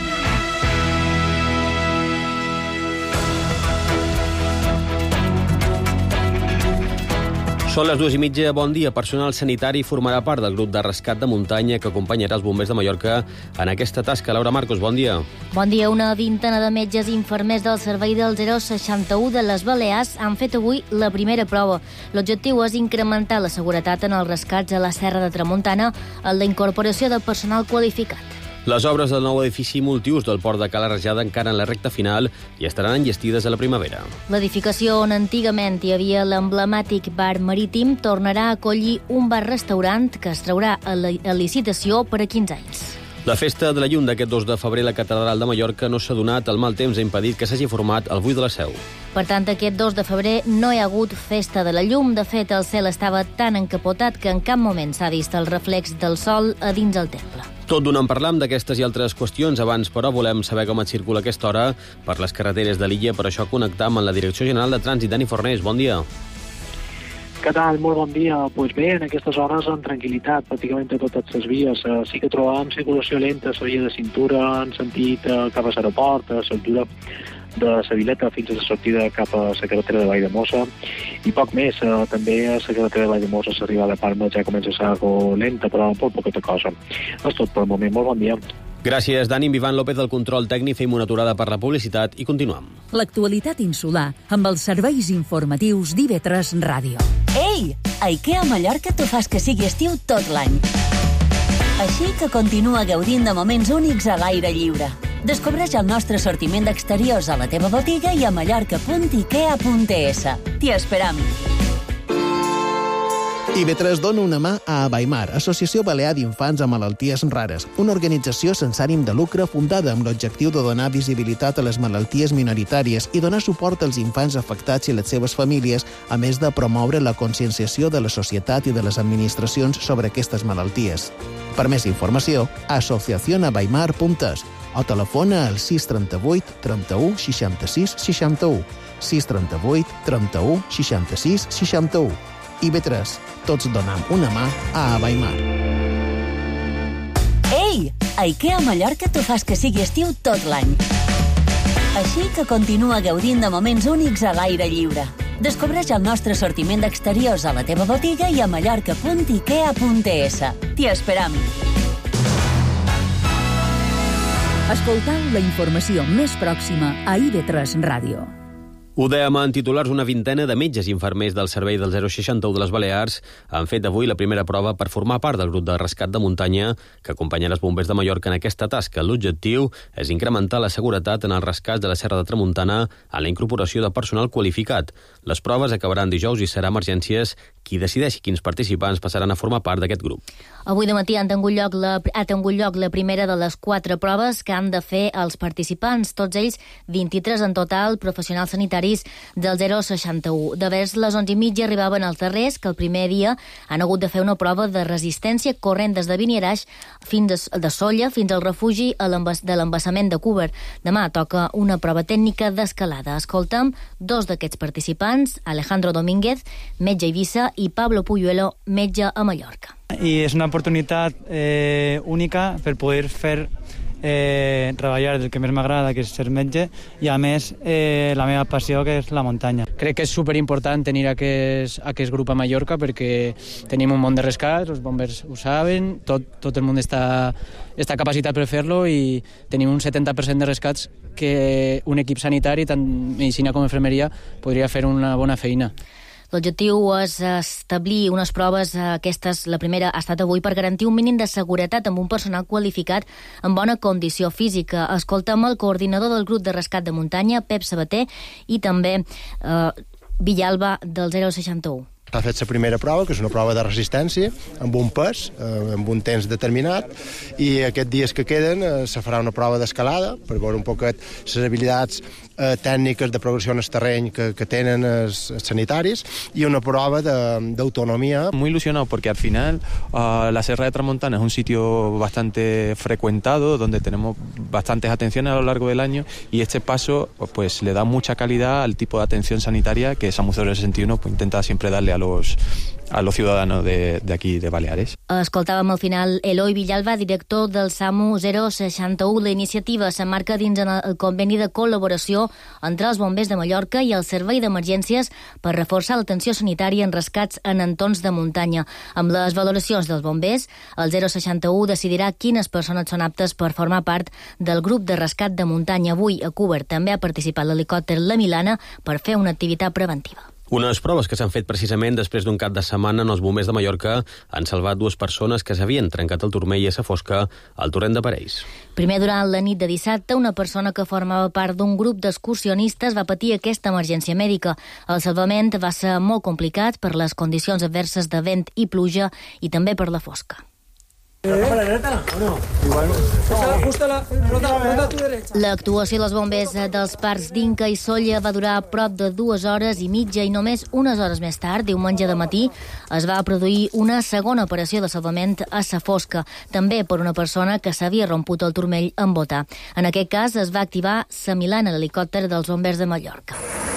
S13: Són les dues i mitja. Bon dia. Personal sanitari formarà part del grup de rescat de muntanya que acompanyarà els bombers de Mallorca en aquesta tasca. Laura Marcos, bon dia.
S14: Bon dia. Una vintena de metges i infermers del servei del zero seixanta-u de les Balears han fet avui la primera prova. L'objectiu és incrementar la seguretat en els rescats a la Serra de Tramuntana amb la incorporació de personal qualificat.
S13: Les obres del nou edifici multiús del port de Cala Rajada encara en la recta final i estaran enllestides a la primavera.
S14: L'edificació on antigament hi havia l'emblemàtic bar marítim tornarà a acollir un bar-restaurant que es traurà a la a licitació per a quinze anys.
S13: La festa de la llum d'aquest dos de febrer a la Catedral de Mallorca no s'ha donat. El mal temps ha impedit que s'hagi format el buit de la Seu.
S14: Per tant, aquest dos de febrer no hi ha hagut festa de la llum. De fet, el cel estava tan encapotat que en cap moment s'ha vist el reflex del sol a dins el temple.
S13: Tot d'una en parlam d'aquestes i altres qüestions. Abans, però, volem saber com et circula aquesta hora per les carreteres de l'illa. Per això connectam amb la Direcció General de Trànsit. Dani Fornés, bon dia.
S15: Què tal? Molt bon dia. Doncs pues bé, en aquestes hores amb tranquil·litat, pràcticament a totes les vies. Uh, sí que trobàvem circulació lenta a la via de cintura en sentit uh, cap a l'aeroport, a l'altura de la Vileta fins a la sortida cap a la carretera de Valldemossa i poc més. Uh, també a la carretera de Valldemossa l'arribada de Parma ja comença a ser algo lenta, però amb poca cosa. És tot per el moment. Molt bon dia.
S13: Gràcies, Dani. Vivan López, del control tècnic, fem una aturada per la publicitat i continuem.
S2: L'actualitat insular amb els serveis informatius d'I V tres Ràdio.
S17: Ei! A IKEA Mallorca t'ho fas que sigui estiu tot l'any. Així que continua gaudint de moments únics a l'aire lliure. Descobreix el nostre assortiment d'exteriors a la teva botiga i a mallorca punt ikea punt es. T'hi esperam.
S18: I V tres dona una mà a Abaimar, Associació Balear d'Infants amb Malalties Rares, una organització sense ànim de lucre fundada amb l'objectiu de donar visibilitat a les malalties minoritàries i donar suport als infants afectats i les seves famílies, a més de promoure la conscienciació de la societat i de les administracions sobre aquestes malalties. Per més informació, asociación abaimar punt es o telefona al sis trenta-vuit trenta-u seixanta-sis seixanta-u, sis trenta-vuit trenta-u seixanta-sis seixanta-u. I V tres, tots donem una mà a Abaimar.
S17: Ei! A IKEA Mallorca t'ho fas que sigui estiu tot l'any. Així que continua gaudint de moments únics a l'aire lliure. Descobreix el nostre assortiment d'exteriors a la teva botiga i a mallorca punt ikea punt es. T'hi esperam.
S2: Escoltau la informació més pròxima a I V tres Ràdio.
S13: Ho dèiem en titulars, una vintena de metges i infermers del servei del zero seixanta-u de les Balears han fet avui la primera prova per formar part del grup de rescat de muntanya que acompanyarà els bombers de Mallorca en aquesta tasca. L'objectiu és incrementar la seguretat en els rescats de la Serra de Tramuntana a la incorporació de personal qualificat. Les proves acabaran dijous i serà emergències qui decideixi quins participants passaran a formar part d'aquest grup.
S14: Avui de matí han tingut lloc la, ha tingut lloc la primera de les quatre proves que han de fer els participants, tots ells vint-i-tres en total, professionals sanitaris del zero a seixanta-u. De vers les onze i mitja arribaven els darrers, que el primer dia han hagut de fer una prova de resistència corrent des de Vineraix fins de, de Solla fins al refugi a de l'embassament de Cúber. Demà toca una prova tècnica d'escalada. Escoltem dos d'aquests participants, Alejandro Domínguez, metge a Eivissa, i Pablo Puyuelo, metge a Mallorca.
S4: I és una oportunitat eh, única per poder fer eh, treballar del que més m'agrada, que és ser metge, i a més eh, la meva passió, que és la muntanya.
S19: Crec que és superimportant tenir aquest, aquest grup a Mallorca perquè tenim un món de rescats, els bombers ho saben, tot, tot el món està, està capacitat per fer-lo i tenim un setanta per cent de rescats que un equip sanitari, tant medicina com infermeria, podria fer una bona feina.
S14: L'objectiu és establir unes proves, aquestes, la primera ha estat avui, per garantir un mínim de seguretat amb un personal qualificat en bona condició física. Escoltem el coordinador del grup de rescat de muntanya, Pep Sabater, i també eh, Villalba del zero a seixanta-u.
S20: S'ha fet la primera prova, que és una prova de resistència, amb un pes, eh, amb un temps determinat, i aquests dies que queden eh, se farà una prova d'escalada per veure un poquet les habilitats eh, tècniques de progressió en el terreny que, que tenen els, els sanitaris, i una prova d'autonomía.
S21: Muy ilusionado porque al final uh, la Serra de Tramontana es un sitio bastante frecuentado, donde tenemos bastantes atenciones a lo largo del año, y este paso pues le da mucha calidad al tipo de atención sanitaria que SAMU cero sesenta y uno pues, intenta siempre darle a los, a los ciudadanos de, de aquí, de Baleares.
S14: Escoltàvem al final Eloi Villalba, director del SAMU zero seixanta-u. La iniciativa s'emmarca dins el conveni de col·laboració entre els bombers de Mallorca i el Servei d'Emergències per reforçar l'atenció sanitària en rescats en entorns de muntanya. Amb les valoracions dels bombers, el zero seixanta-u decidirà quines persones són aptes per formar part del grup de rescat de muntanya. Avui a Cúber també ha participat l'helicòpter La Milana per fer una activitat preventiva.
S13: Unes proves que s'han fet precisament després d'un cap de setmana en els bombers de Mallorca han salvat dues persones que s'havien trencat el turmell a sa fosca al torrent de Parells.
S14: Primer, durant la nit de dissabte, una persona que formava part d'un grup d'excursionistes va patir aquesta emergència mèdica. El salvament va ser molt complicat per les condicions adverses de vent i pluja i també per la fosca. L'actuació dels bombers dels parcs d'Inca i Solla va durar prop de dues hores i mitja i només unes hores més tard, diumenge de matí, es va produir una segona operació de salvament a sa fosca, també per una persona que s'havia romput el turmell en botar. En aquest cas es va activar sa Milana, l'helicòpter dels bombers de Mallorca.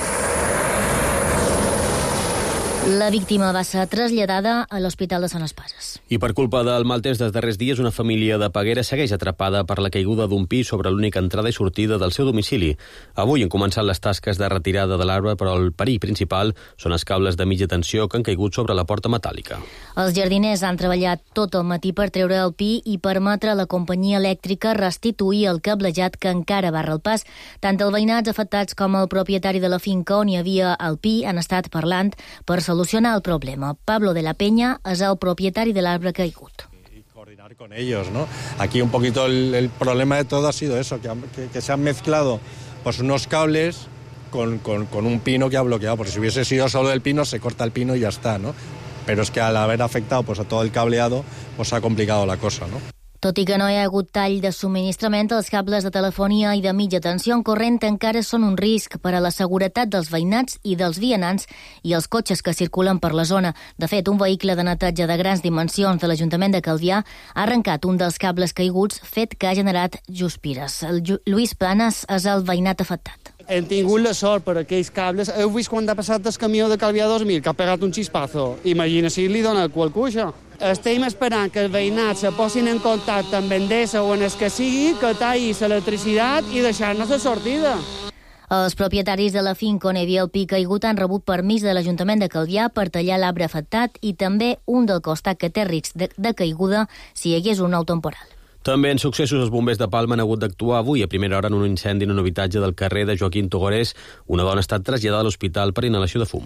S14: La víctima va ser traslladada a l'Hospital de Sant Espases.
S13: I per culpa del mal temps dels darrers dies, una família de Peguera segueix atrapada per la caiguda d'un pi sobre l'única entrada i sortida del seu domicili. Avui han començat les tasques de retirada de l'arbre, però el perill principal són els cables de mitja tensió que han caigut sobre la porta metàl·lica.
S14: Els jardiners han treballat tot el matí per treure el pi i permetre a la companyia elèctrica restituir el cablejat que encara barra el pas. Tant els veïnats afectats com el propietari de la finca on hi havia el pi han estat parlant per solucionar el problema. Pablo de la Peña és el propietari de l'arbre caigut.
S22: Coordinar con ellos, ¿no? Aquí un poquito el, el problema de todo ha sido eso, que, que, que se han mezclado pues unos cables con, con, con un pino que ha bloqueado, porque si hubiese sido solo el pino, se corta el pino y ya está, ¿no? Pero es que al haber afectado pues a todo el cableado, pues ha complicado la cosa, ¿no?
S14: Tot i que no hi ha hagut tall de subministrament, els cables de telefonia i de mitja tensió en corrent encara són un risc per a la seguretat dels veïnats i dels vianants i els cotxes que circulen per la zona. De fet, un vehicle de neteja de grans dimensions de l'Ajuntament de Calvià ha arrencat un dels cables caiguts, fet que ha generat guspires. El Lluís Planes és el veïnat afectat.
S23: Hem tingut la sort per aquells cables. Heu vist quan ha passat el camió de Calvià dos mil, que ha pegat un xispazo? Imagina si li dona qualcú, això. Estem esperant que els veïnats se posin en contacte amb Endesa o en el que sigui, que talli l'electricitat i deixar-nos la sortida.
S14: Els propietaris de la finca on hi havia el pi caigut han rebut permís de l'Ajuntament de Calvià per tallar l'arbre afectat i també un del costat que té risc de, de caiguda si hi hagués un nou temporal.
S13: També en successos, els bombers de Palma han hagut d'actuar avui a primera hora en un incendi en un habitatge del carrer de Joaquim Togorés. Una dona ha estat traslladada a l'hospital per inhalació de fum.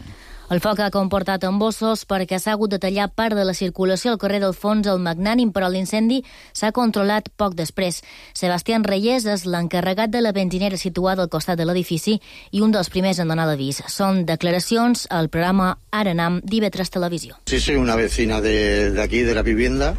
S14: El foc ha comportat embossos perquè s'ha hagut de tallar part de la circulació al carrer d'Alfons el Magnànim, però l'incendi s'ha controlat poc després. Sebastián Reyes és l'encarregat de la benzinera situada al costat de l'edifici i un dels primers en donar l'avís. Són declaracions al programa Arenam d'I V tres Televisió.
S5: Sí, soy una vecina de, de aquí, de la vivienda,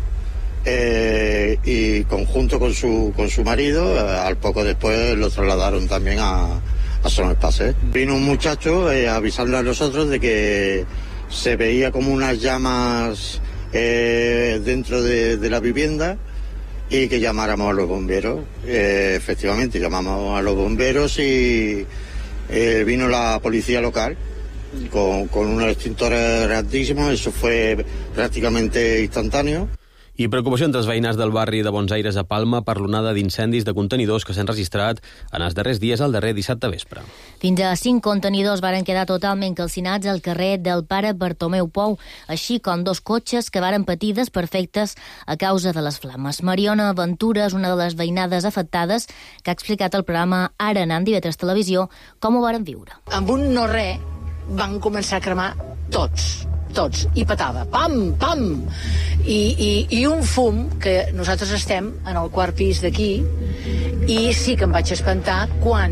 S5: eh, y conjunto con su, con su marido, eh, al poco después lo trasladaron también a... a Son Espace. Vino un muchacho eh, a avisarle a nosotros de que se veía como unas llamas eh, dentro de, de la vivienda y que llamáramos a los bomberos. Eh, efectivamente, llamamos a los bomberos y eh, vino la policía local con, con unos extintores grandísimos. Eso fue prácticamente instantáneo.
S13: I preocupació entre els veïnats del barri de Bons Aires a Palma per l'onada d'incendis de contenidors que s'han registrat en els darrers dies al darrer dissabte vespre.
S14: Fins a cinc contenidors varen quedar totalment calcinats al carrer del pare Bartomeu Pou, així com dos cotxes que varen patir desperfectes a causa de les flames. Mariona Ventura és una de les veïnades afectades que ha explicat al programa Arenam d'I V tres Televisió com ho varen viure.
S6: Amb un no res van començar a cremar tots. tots, i petava, pam, pam, i, i, i un fum, que nosaltres estem en el quart pis d'aquí, i sí que em vaig espantar quan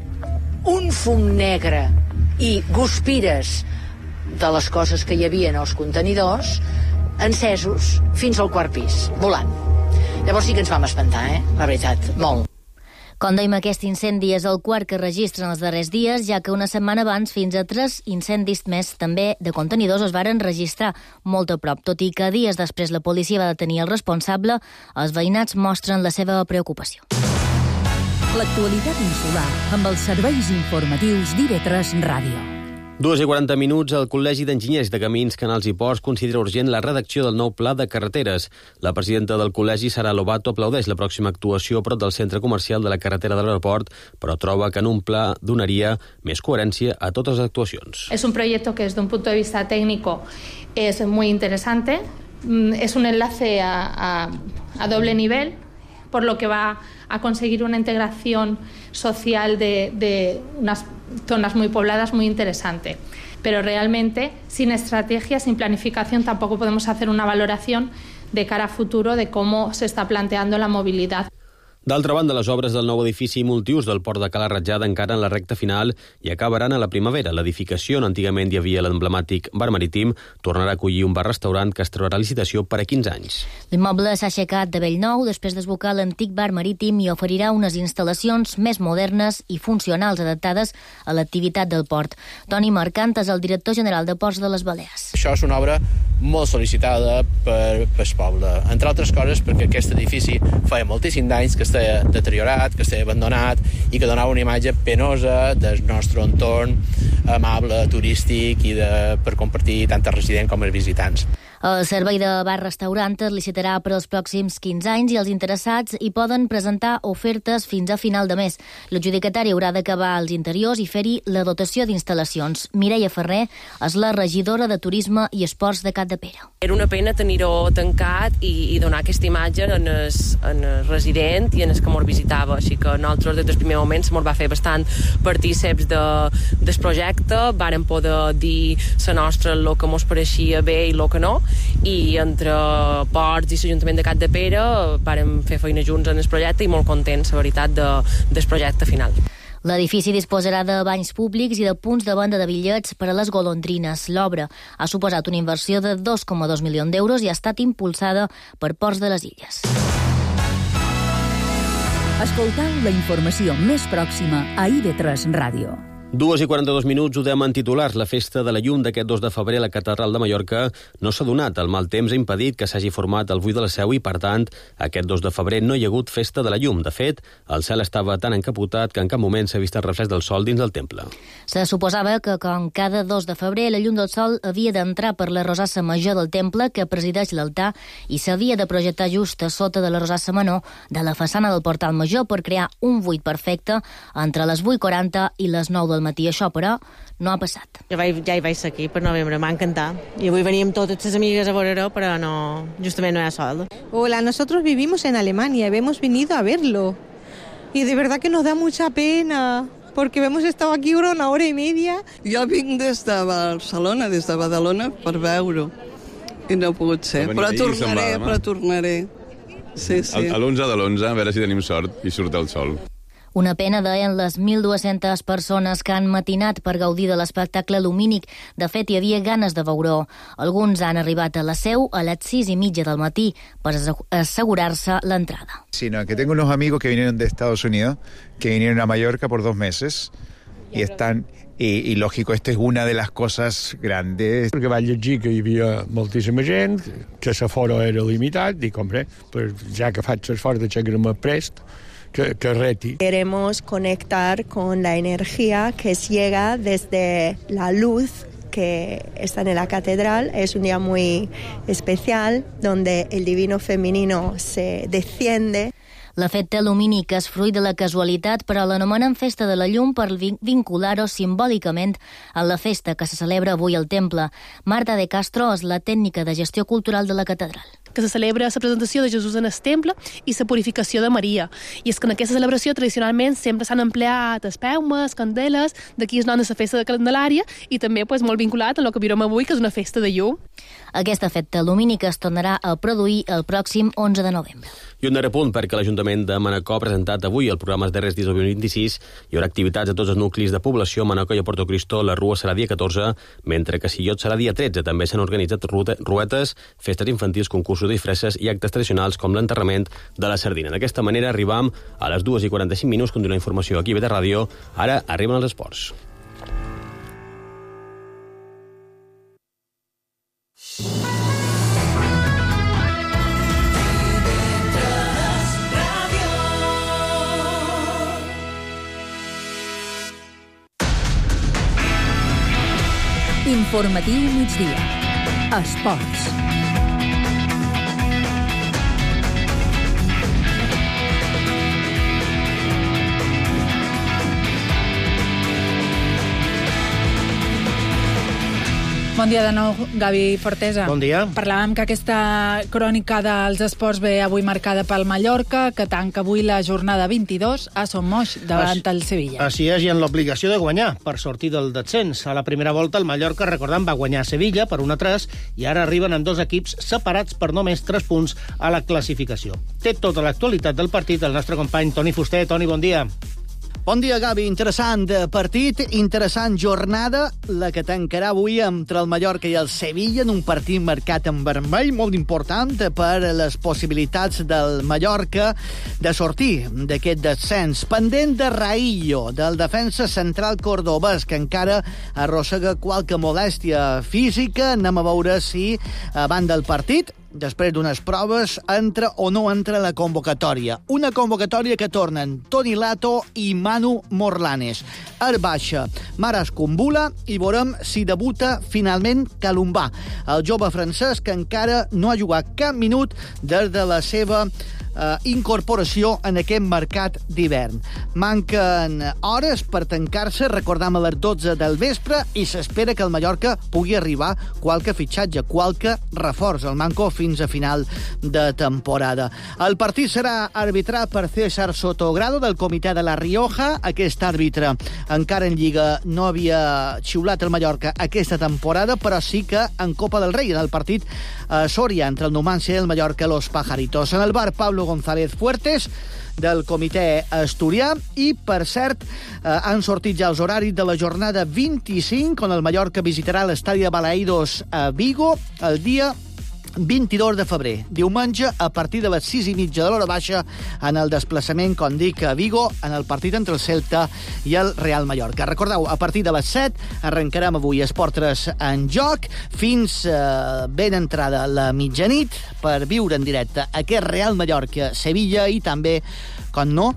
S6: un fum negre i guspires de les coses que hi havia en els contenidors encesos fins al quart pis, volant. Llavors sí que ens vam espantar, eh? La veritat, molt.
S14: Com dèiem, aquest incendi és el quart que registren els darrers dies, ja que una setmana abans fins a tres incendis més també de contenidors es varen registrar molt a prop. Tot i que dies després la policia va detenir el responsable, els veïnats mostren la seva preocupació.
S2: L'actualitat insular amb els serveis informatius d'I V tres Ràdio.
S13: Dues i quaranta minuts, el Col·legi d'Enginyers de Camins, Canals i Ports considera urgent la redacció del nou pla de carreteres. La presidenta del col·legi, Sara Lobato, aplaudeix la pròxima actuació a prop del centre comercial de la carretera de l'aeroport, però troba que en un pla donaria més coherència a totes les actuacions.
S16: Es un proyecto que desde un punto de vista técnico es muy interesante. Es un enlace a, a, a doble nivel, por lo que va a conseguir una integración social de, de unas zonas muy pobladas muy interesante. Pero realmente, sin estrategia, sin planificación, tampoco podemos hacer una valoración de cara a futuro de cómo se está planteando la movilidad.
S13: D'altra banda, les obres del nou edifici multiús del port de Cala Ratjada encara en la recta final i acabaran a la primavera. L'edificació, on antigament hi havia l'emblemàtic bar marítim, tornarà a acollir un bar-restaurant que es traurà a licitació per a quinze anys.
S14: L'immoble s'ha aixecat de bell nou després d'esbocar l'antic bar marítim i oferirà unes instal·lacions més modernes i funcionals adaptades a l'activitat del port. Toni Mercant és el director general de Ports de les Balears.
S24: Això és una obra molt sol·licitada per, per el poble, entre altres coses perquè aquest edifici feia moltíssim d'anys que estava deteriorat, que estava abandonat i que donava una imatge penosa del nostre entorn amable, turístic i de, per compartir tant els residents com els visitants.
S14: El servei de bar-restaurant es licitarà per als pròxims quinze anys i els interessats hi poden presentar ofertes fins a final de mes. L'adjudicatari haurà d'acabar els interiors i fer-hi la dotació d'instal·lacions. Mireia Ferrer és la regidora de Turisme i Esports de Capdepera.
S25: Era una pena tenir-ho tancat i, i donar aquesta imatge en el, en el resident i en el que mos visitava. Així que nosaltres, des dels primers moments, mos va fer bastant partíceps de, del projecte, vàrem poder dir la nostra el que mos pareixia bé i el que no, i entre Ports i l'Ajuntament de Capdepera vàrem fer feina junts en el projecte i molt contents, la veritat, de, del projecte final.
S14: L'edifici disposarà de banys públics i de punts de venda de bitllets per a les golondrines. L'obra ha suposat una inversió de dos coma dos milions d'euros i ha estat impulsada per Ports de les Illes.
S2: Escoltau la informació més pròxima a I V tres Ràdio.
S13: Dues i quaranta-dos minuts, ho dèiem en titulars. La festa de la llum d'aquest dos de febrer a la Catedral de Mallorca no s'ha donat. El mal temps ha impedit que s'hagi format el buit de la Seu i, per tant, aquest dos de febrer no hi ha hagut festa de la llum. De fet, el cel estava tan encapotat que en cap moment s'ha vist el reflex del sol dins del temple.
S14: Se suposava que, com cada dos de febrer, la llum del sol havia d'entrar per la rosassa major del temple que presideix l'altar i s'havia de projectar just a sota de la rosassa menor de la façana del portal major per crear un buit perfecte entre les vuit quaranta i les nou del matí. Això, però, no ha passat.
S26: Jo vaig, ja hi vaig ser aquí per novembre, m'ha encantat. I avui veníem totes les amigues a veure-ho, però no, justament no hi ha sol.
S27: Hola, nosotros vivimos en Alemania y hemos venido a verlo. Y de verdad que nos da mucha pena
S7: porque hemos estado aquí una hora y media.
S8: Jo vinc des de Barcelona, des de Badalona, per veure-ho. I no ha pogut ser. Però tornaré, però tornaré. Sí, sí.
S9: A l'onze de l'onze, a veure si tenim sort i surt el sol.
S14: Una pena, deien les mil dues-centes persones que han matinat per gaudir de l'espectacle lumínic. De fet, hi havia ganes de veure-ho. Alguns han arribat a la seu a les sis i mitja del matí per assegurar-se l'entrada.
S10: Sino que tengo unos amigos que vinieron de Estados Unidos, que vinieron a Mallorca por dos meses y están... I, i lògico, esta és una de les coses grandes.
S11: Perquè vaig llegir que hi havia moltíssima gent, que l'aforo era limitat, dic, hombre, pues ja que faig l'esforç de aixecar-me prest, que, que reti.
S12: Queremos conectar con la energía que llega desde la luz que está en la catedral. Es un día muy especial donde el divino femenino se desciende.
S14: L'efecte lumínic és fruit de la casualitat, però l'anomenen Festa de la Llum per vincular-ho simbòlicament a la festa que se celebra avui al temple. Marta de Castro és la tècnica de gestió cultural de la catedral.
S27: Que se celebra la presentació de Jesús en el temple i la purificació de Maria. I és que en aquesta celebració tradicionalment sempre s'han empleat espelmes, candeles, d'aquí és nom de la festa de Candelària i també pues, molt vinculat amb el que viurem avui, que és una festa de llum.
S14: Aquesta festa lumínica es tornarà a produir el pròxim onze de novembre.
S13: I un darrer punt, perquè l'Ajuntament de Manacor ha presentat avui el programa Els darrers dies del dos mil vint-i-sis. Hi haurà activitats a tots els nuclis de població, Manacor i a Porto Cristo. La Rua serà dia catorze, mentre que Sillot serà dia tretze. També s'han organitzat ruetes, festes infantils, concursos de disfresses i actes tradicionals com l'enterrament de la sardina. D'aquesta manera arribam a les dues i quaranta-cinc minuts, continua la informació aquí a B T Ràdio. Ara arriben els esports.
S2: Informatiu migdia. Esports.
S1: Bon dia de nou, Gavi Fortesa.
S28: Bon dia.
S1: Parlàvem que aquesta crònica dels esports ve avui marcada pel Mallorca, que tanca avui la jornada vint-i-dos a Son Moix, davant As, el Sevilla.
S28: Així és, i en l'obligació de guanyar per sortir del descens. A la primera volta el Mallorca, recordant, va guanyar a Sevilla per un a tres i ara arriben en dos equips separats per només tres punts a la classificació. Té tota l'actualitat del partit el nostre company Toni Fuster. Toni, bon dia.
S29: Bon dia, Gavi. Interessant partit, interessant jornada, la que tancarà avui entre el Mallorca i el Sevilla en un partit marcat en vermell, molt important per les possibilitats del Mallorca de sortir d'aquest descens. Pendent de Raillo, del defensa central cordobès, que encara arrossega qualque molèstia física. Anem a veure si, abans del partit, després d'unes proves, entra o no entra la convocatòria. Una convocatòria que tornen Toni Lato i Manu Morlanes. Er baixa Maras Kumbula i veurem si debuta finalment Calumbà, el jove francès que encara no ha jugat cap minut des de la seva Uh, incorporació en aquest mercat d'hivern. Manquen hores per tancar-se, recordam, a les dotze del vespre, i s'espera que el Mallorca pugui arribar qualque fitxatge, qualque reforç, el manco fins a final de temporada. El partit serà arbitrat per César Sotogrado, del comitè de la Rioja. Aquest àrbitre encara en Lliga no havia xiulat el Mallorca aquesta temporada, però sí que en Copa del Rei, en el partit a Sòria, entre el Numancia i el Mallorca, los Pajaritos. En el bar, Pablo González Fuertes, del comitè asturià, i, per cert, eh, han sortit ja els horaris de la jornada vint-i-cinc, on el Mallorca visitarà l'estadi de Balaïdos a Vigo el dia vint-i-dos de febrer, diumenge, a partir de les sis i mitja de l'hora baixa, en el desplaçament, com dic, a Vigo, en el partit entre el Celta i el Real Mallorca. Recordeu, a partir de les set arrencarem avui Esport tres en joc, fins eh, ben entrada la mitjanit, per viure en directe aquest Real Mallorca-Sevilla i també, com no,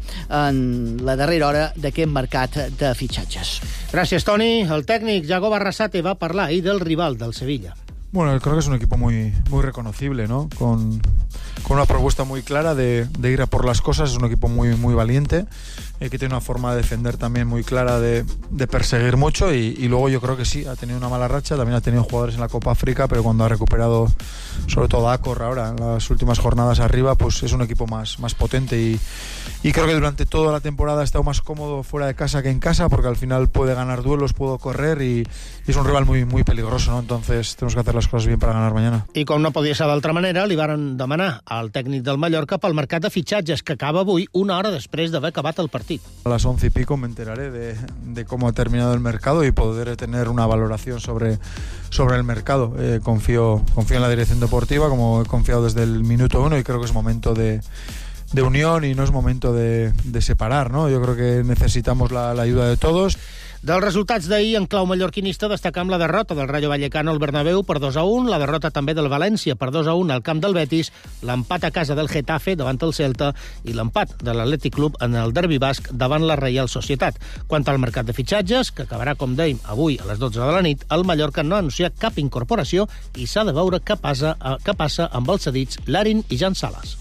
S29: en la darrera hora d'aquest mercat de fitxatges.
S28: Gràcies, Toni. El tècnic Yago Barrasate va parlar ahir del rival, del Sevilla.
S30: Bueno, creo que es un equipo muy, muy reconocible, ¿no? Con, con una propuesta muy clara de, de ir a por las cosas. Es un equipo muy, muy valiente, eh, que tiene una forma de defender también muy clara, de, de perseguir mucho y, y luego yo creo que sí, ha tenido una mala racha, también ha tenido jugadores en la Copa África, pero cuando ha recuperado sobre todo Acor ahora en las últimas jornadas arriba, pues es un equipo más, más potente y, y creo que durante toda la temporada ha estado más cómodo fuera de casa que en casa, porque al final puede ganar duelos, puede correr y, y es un rival muy, muy peligroso, ¿no? Entonces tenemos que hacer las cosas bien para ganar mañana.
S28: I com no podia ser d'altra manera, li varen demanar al tècnic del Mallorca pel mercat de fitxatges, que acaba avui una hora després d'haver acabat el partit.
S30: A las once y pico me enteraré de, de cómo ha terminado el mercado y podré tener una valoración sobre, sobre el mercado. Eh, confío, confío en la dirección deportiva, como he confiado desde el minuto uno, y creo que es momento de, de unión y no es momento de, de separar, ¿no? Yo creo que necesitamos la, la ayuda de todos.
S28: Dels resultats d'ahir, en clau mallorquinista, destacam la derrota del Rayo Vallecano al Bernabéu per dos a un, la derrota també del València per dos a un al camp del Betis, l'empat a casa del Getafe davant el Celta i l'empat de l'Atlètic Club en el derbi basc davant la Reial Societat. Quant al mercat de fitxatges, que acabarà, com dèiem, avui a les dotze de la nit, el Mallorca no ha anunciat cap incorporació i s'ha de veure què passa, què passa amb els cedits Larin i Jan Sales.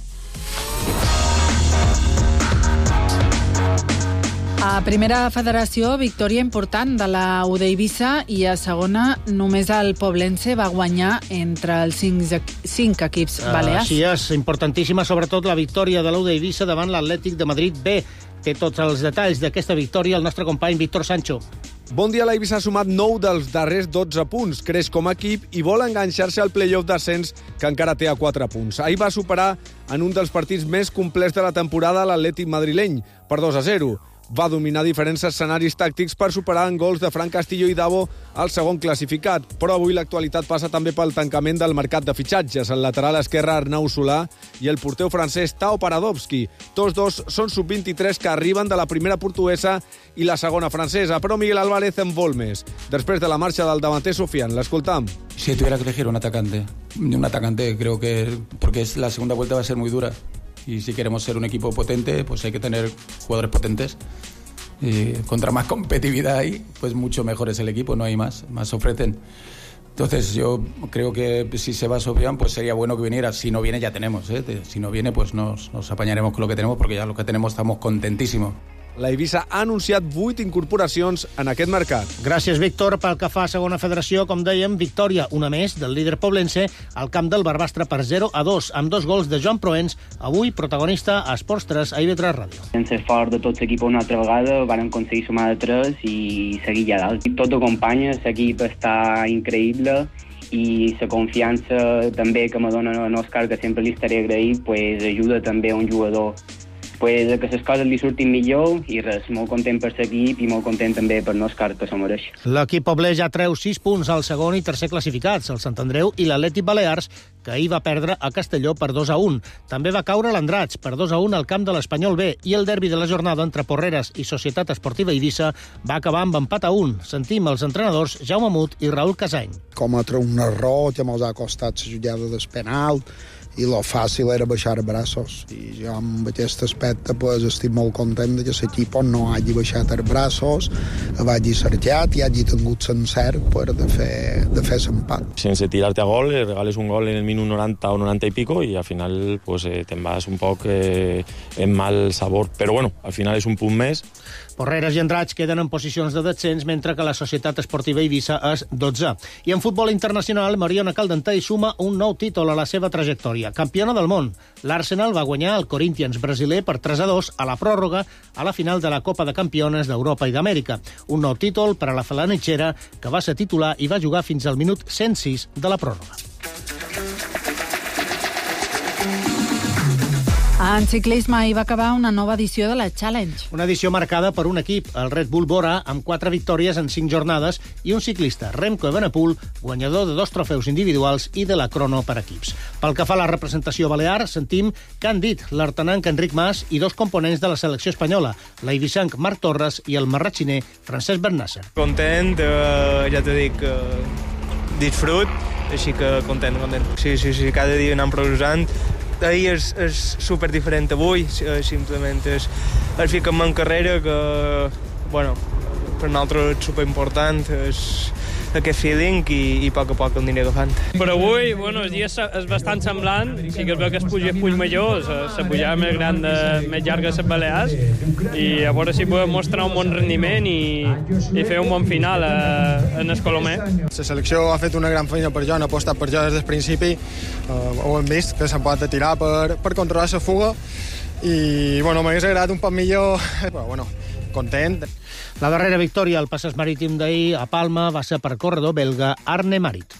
S1: A primera federació, victòria important de la U D Eivissa i a segona només el Poblense va guanyar entre els cinc, cinc equips balears.
S28: Així és, importantíssima sobretot la victòria de la U D Eivissa davant l'Atlètic de Madrid B. Té tots els detalls d'aquesta victòria el nostre company Víctor Sancho.
S3: Bon dia, l'Eivissa ha sumat nou dels darrers dotze punts, creix com a equip i vol enganxar-se al play-off d'ascens, que encara té a quatre punts. Ahir va superar en un dels partits més complets de la temporada l'Atlètic madrileny, per dos a zero. Va dominar diferents escenaris tàctics per superar en gols de Fran Castillo i Davo el segon classificat, però avui l'actualitat passa també pel tancament del mercat de fitxatges. El lateral esquerre Arnau Solà i el porter francès Tao Paradovski. Tots dos són sub vint-i-tres que arriben de la primera portuguesa i la segona francesa, però Miguel Álvarez en vol més. Després de la marxa del davanter Sofian, l'escoltam.
S4: Si tuviera que elegir un atacante, un atacante creo que porque es la segunda vuelta va a ser muy dura. Y si queremos ser un equipo potente, pues hay que tener jugadores potentes. Y contra más competitividad hay, pues mucho mejor es el equipo, no hay más, más ofrecen. Entonces yo creo que si se va Sofian, pues sería bueno que viniera. Si no viene ya tenemos, ¿eh? Si no viene, pues nos, nos apañaremos con lo que tenemos, porque ya lo que tenemos estamos contentísimos.
S3: La Eivissa ha anunciat vuit incorporacions en aquest mercat.
S28: Gràcies, Víctor. Pel que fa a segona federació, com dèiem, victòria una més del líder poblense al camp del Barbastre per zero a dos, amb dos gols de Joan Proens, avui protagonista a Esports tres a I V tres Ràdio.
S15: Sense esforç de tot l'equip una altra vegada, van aconseguir sumar de tres i seguir ja dalt. Tot acompanya, l'equip està increïble i la confiança també que me dona l'Òscar, que sempre li estaré agraït, pues, ajuda també a un jugador pues, que les coses li surtin millor i res, molt content per l'equip i molt content també per l'Òscar, que s'ho mereix.
S28: L'equip poblé ja treu sis punts al segon i tercer classificats, el Sant Andreu i l'Atlètic Balears, que ahir va perdre a Castelló per dos a un. També va caure l'Andratx per dos a un al camp de l'Espanyol B i el derbi de la jornada entre Porreres i Societat Esportiva Eivissa va acabar amb empat a un. Sentim els entrenadors Jaume Mut i Raül Casany.
S17: Cometre un error que ens ha costat la jugada del penal i lo fàcil era baixar els braços. I jo amb aquest aspecte pues, estic molt content que l'equip no hagi baixat els braços, hagi cercat i hagi tingut l'encert per de fer, de fer l'empat.
S18: Sense tirar-te a gol, regales un gol en el minut noranta o noranta y pico y al final pues, eh, te'n vas un poc eh, en mal sabor. Però bueno, al final és un punt més.
S28: Porreres i Andratx queden en posicions de descens, mentre que la Societat Esportiva Eivissa és dotze. I en futbol internacional, Mariona Caldentey suma un nou títol a la seva trajectòria. Campiona del món. L'Arsenal va guanyar el Corinthians brasiler per tres a dos a la pròrroga a la final de la Copa de Campiones d'Europa i d'Amèrica. Un nou títol per a la felanitxera, que va ser titular i va jugar fins al minut cent sis de la pròrroga.
S1: En ciclisme hi va acabar una nova edició de la Challenge.
S28: Una edició marcada per un equip, el Red Bull Bora, amb quatre victòries en cinc jornades, i un ciclista, Remco Evenepoel, guanyador de dos trofeus individuals i de la crono per equips. Pel que fa a la representació balear, sentim que han dit l'artenanc Enric Mas i dos components de la selecció espanyola, l'eivissanc Marc Torres i el marratxiner Francesc Bernasser.
S19: Content, eh, ja t'ho dic, eh, disfrut, així que content, content. Sí, sí, sí, cada dia anant progressant. Ahir és, és super diferent avui, simplement és, és ficar-me en carrera que, bueno, per nosaltres és superimportant, és, aquest feeling i, i a poc a poc el aniré agafant.
S5: Per avui, bueno, el dia és bastant semblant, sí que es veu que es puja Puig Major, la pujada més gran, de, més llarga de les Balears, i a veure si podem mostrar un bon rendiment i, i fer un bon final a, en el Colomer.
S6: La selecció ha fet una gran feina per jo, han apostat per jo des del principi, uh, ho hem vist, que se'n pot tirar per, per controlar la fuga, i bueno, m'hagués agradat un poc millor, però bueno, content.
S28: La darrera victòria al Passeig Marítim d'ahir a Palma va ser per corredor belga Arne Marit.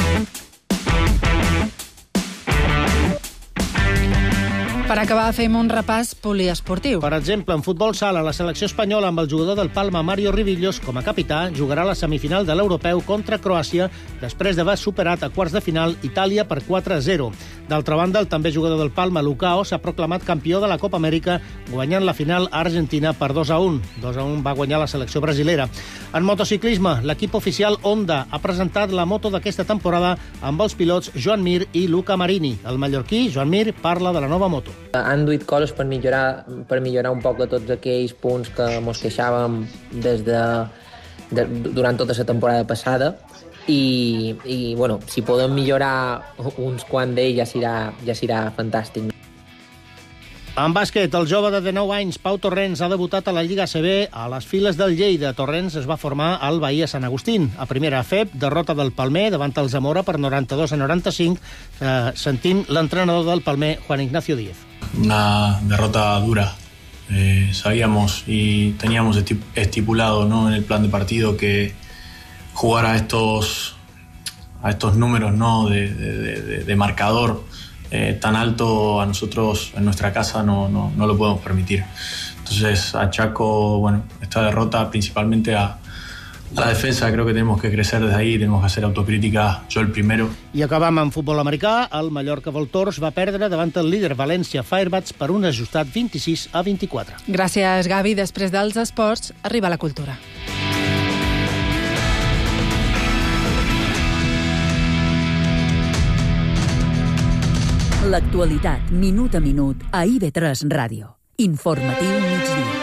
S1: Per acabar, fem un repàs poliesportiu.
S28: Per exemple, en futbol sala, la selecció espanyola amb el jugador del Palma, Mario Rivillos, com a capità, jugarà la semifinal de l'Europeu contra Croàcia després d'haver superat a quarts de final Itàlia per quatre a zero. D'altra banda, el també jugador del Palma, Lucao, s'ha proclamat campió de la Copa Amèrica, guanyant la final a Argentina per dos a un. dos a un va guanyar la selecció brasilera. En motociclisme, l'equip oficial Honda ha presentat la moto d'aquesta temporada amb els pilots Joan Mir i Luca Marini. El mallorquí, Joan Mir, parla de la nova moto.
S16: Han duit coses per millorar, per millorar un poc de tots aquells punts que mos queixàvem des de, de, durant tota la temporada passada i, i bueno, si podem millorar uns quants d'ells ja serà, ja serà fantàstic.
S28: En bàsquet, el jove de dinou anys, Pau Torrents, ha debutat a la Lliga A C B a les files del Lleida. Torrents es va formar al Bahia Sant Agustín. A primera F E P, derrota del Palmer davant el Zamora per noranta-dos a noranta-cinc, eh, sentint l'entrenador del Palmer, Juan Ignacio Díez.
S20: Una derrota dura. Eh, sabíamos y teníamos estipulado, ¿no?, en el plan de partido que jugar a estos, a estos números, ¿no?, de, de, de, de marcador eh, tan alto a nosotros en nuestra casa no, no, no lo podemos permitir. Entonces achaco, bueno, esta derrota principalmente a A la defensa. Creo que tenemos que crecer desde ahí, tenemos que hacer autocrítica, yo el primero.
S28: I acabam amb futbol americà. El Mallorca Voltors va perdre davant el líder València Firebats per un ajustat vint-i-sis a vint-i-quatre.
S1: Gràcies, Gavi. Després dels esports, arriba la cultura.
S2: L'actualitat, minut a minut, a I V tres Ràdio. Informatiu migdia.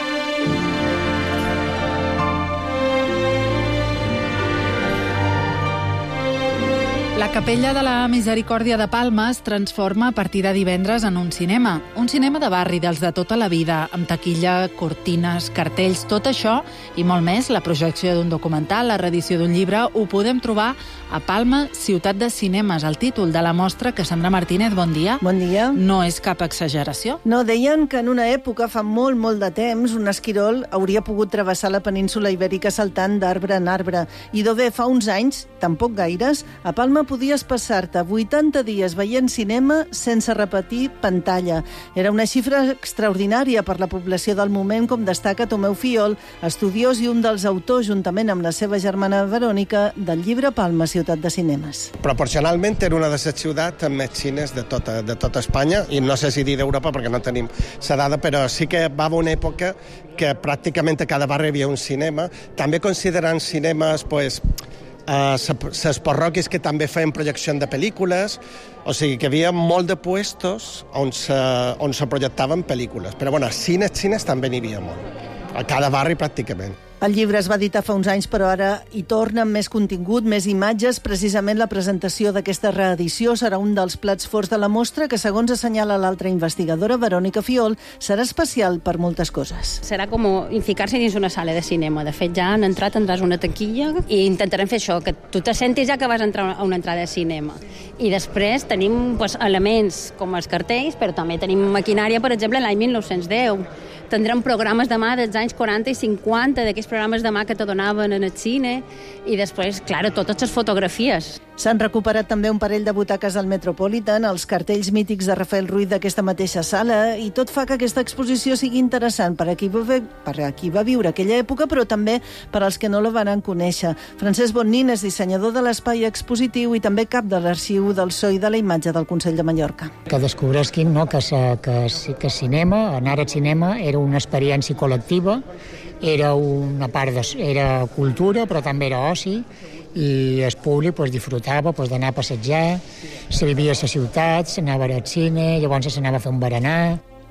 S1: La Capella de la Misericòrdia de Palma es transforma a partir de divendres en un cinema. Un cinema de barri, dels de tota la vida, amb taquilla, cortines, cartells, tot això i molt més, la projecció d'un documental, la reedició d'un llibre, ho podem trobar a Palma, ciutat de cinemes, el títol de la mostra. Cassandra Martínez, bon dia.
S21: Bon dia.
S1: No és cap exageració.
S21: No, deien que en una època, fa molt, molt de temps, un esquirol hauria pogut travessar la península ibèrica saltant d'arbre en arbre. I d'o bé, fa uns anys, tampoc gaires, a Palma podies passar-te vuitanta dies veient cinema sense repetir pantalla. Era una xifra extraordinària per la població del moment, com destaca Tomeu Fiol, estudiós i un dels autors, juntament amb la seva germana Verònica, del llibre Palma, ciutat de cinemes.
S22: Proporcionalment era una de les ciutats amb més cines de tota, de tota Espanya, i no sé si dir d'Europa perquè no tenim la dada, però sí que va haver una època que pràcticament a cada barri hi havia un cinema, també considerant cinemes, pues, les uh, parròquies que també feien projecció de pel·lícules, o sigui que hi havia molt de puestos on se, on se projectaven pel·lícules. Però bueno, cines, cines també n'hi havia molt. A cada barri pràcticament.
S21: El llibre es va editar fa uns anys, però ara hi torna amb més contingut, més imatges. Precisament la presentació d'aquesta reedició serà un dels plats forts de la mostra que, segons assenyala l'altra investigadora, Verònica Fiol, serà especial per moltes coses.
S23: Serà com ficar-se dins una sala de cinema. De fet, ja han entrat, entràs una taquilla i intentarem fer això, que tu te sentis ja que vas entrar a una entrada de cinema. I després tenim pues, elements com els cartells, però també tenim maquinària, per exemple, l'any mil nou-cents deu. Tindrem programes de mà dels anys quaranta i cinquanta, d'aquests programes de mà que te donaven en el cine, i després, clar, totes les fotografies.
S21: S'han recuperat també un parell de butaques al Metropolitan, els cartells mítics de Rafael Ruiz d'aquesta mateixa sala, i tot fa que aquesta exposició sigui interessant per a qui va, per a qui va viure aquella època, però també per als que no la van conèixer. Francesc Bonnin és dissenyador de l'espai expositiu i també cap de l'arxiu del so i de la imatge del Consell de Mallorca.
S24: Que descobresquin, no, que, que, que cinema, anar al cinema, era una experiència col·lectiva, era una part de, era cultura, però també era oci, i el públic pues, disfrutava pues, d'anar a passejar, se vivia a la ciutat, s'anava al cine, llavors s'anava a fer un berenar.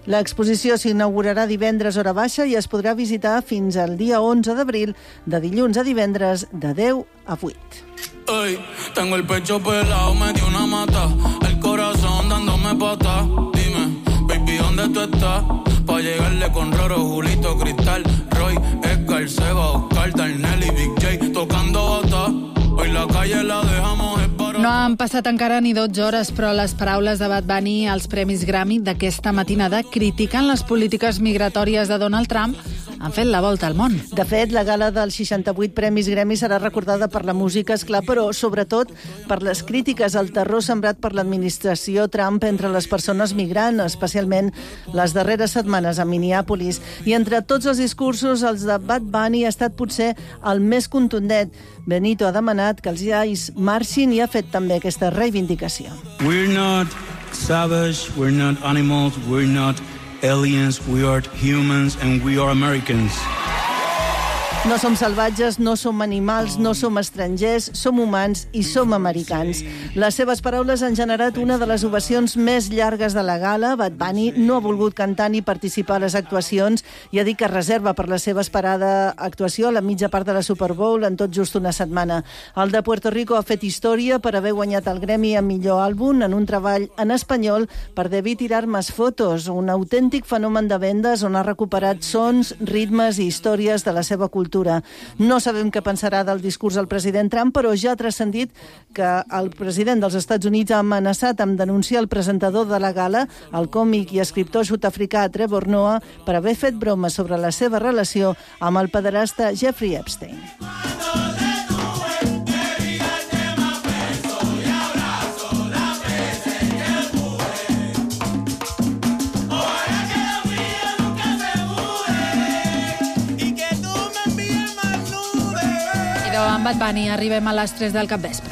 S21: L'exposició s'inaugurarà divendres hora baixa i es podrà visitar fins al dia onze d'abril, de dilluns a divendres, de deu a vuit.
S7: Ey, tengo el pecho pelado, me dio una mata, el corazón dándome pata. Dime, baby, ¿dónde tú estás? Pa' llegarle con Roro, Julito, Cristal, Roy, Edgar, Seba, Oscar, Darnell y Big J tocando bata. Hoy la calle la dejamos esperar.
S1: No han passat encara ni dotze hores, però les paraules de Bad Bunny als Premis Grammy d'aquesta matinada criticant les polítiques migratòries de Donald Trump han fet la volta al món.
S21: De fet, la gala dels seixanta-vuit Premis Grammy serà recordada per la música, esclar, però sobretot per les crítiques al terror sembrat per l'administració Trump entre les persones migrants, especialment les darreres setmanes a Minneapolis. I entre tots els discursos, els de Bad Bunny ha estat potser el més contundent. Benito ha demanat que els gais marxin i ha fet també aquesta reivindicació.
S7: We're not savage, we're not animals, we're not aliens, we are humans and we are Americans.
S21: No som salvatges, no som animals, no som estrangers, som humans i som americans. Les seves paraules han generat una de les ovacions més llargues de la gala. Bad Bunny no ha volgut cantar ni participar a les actuacions i ha dit que reserva per la seva esperada actuació a la mitja part de la Super Bowl en tot just una setmana. El de Puerto Rico ha fet història per haver guanyat el Grammy a millor àlbum en un treball en espanyol per Debí tirar más fotos, un autèntic fenomen de vendes on ha recuperat sons, ritmes i històries de la seva cultura. No sabem què pensarà del discurs del president Trump, però ja ha transcendit que el president dels Estats Units ha amenaçat amb denunciar el presentador de la gala, el còmic i escriptor sud-africà Trevor Noah, per haver fet bromes sobre la seva relació amb el pederasta Jeffrey Epstein.
S1: Amb Bad Bunny arribem a les tres del capvespre.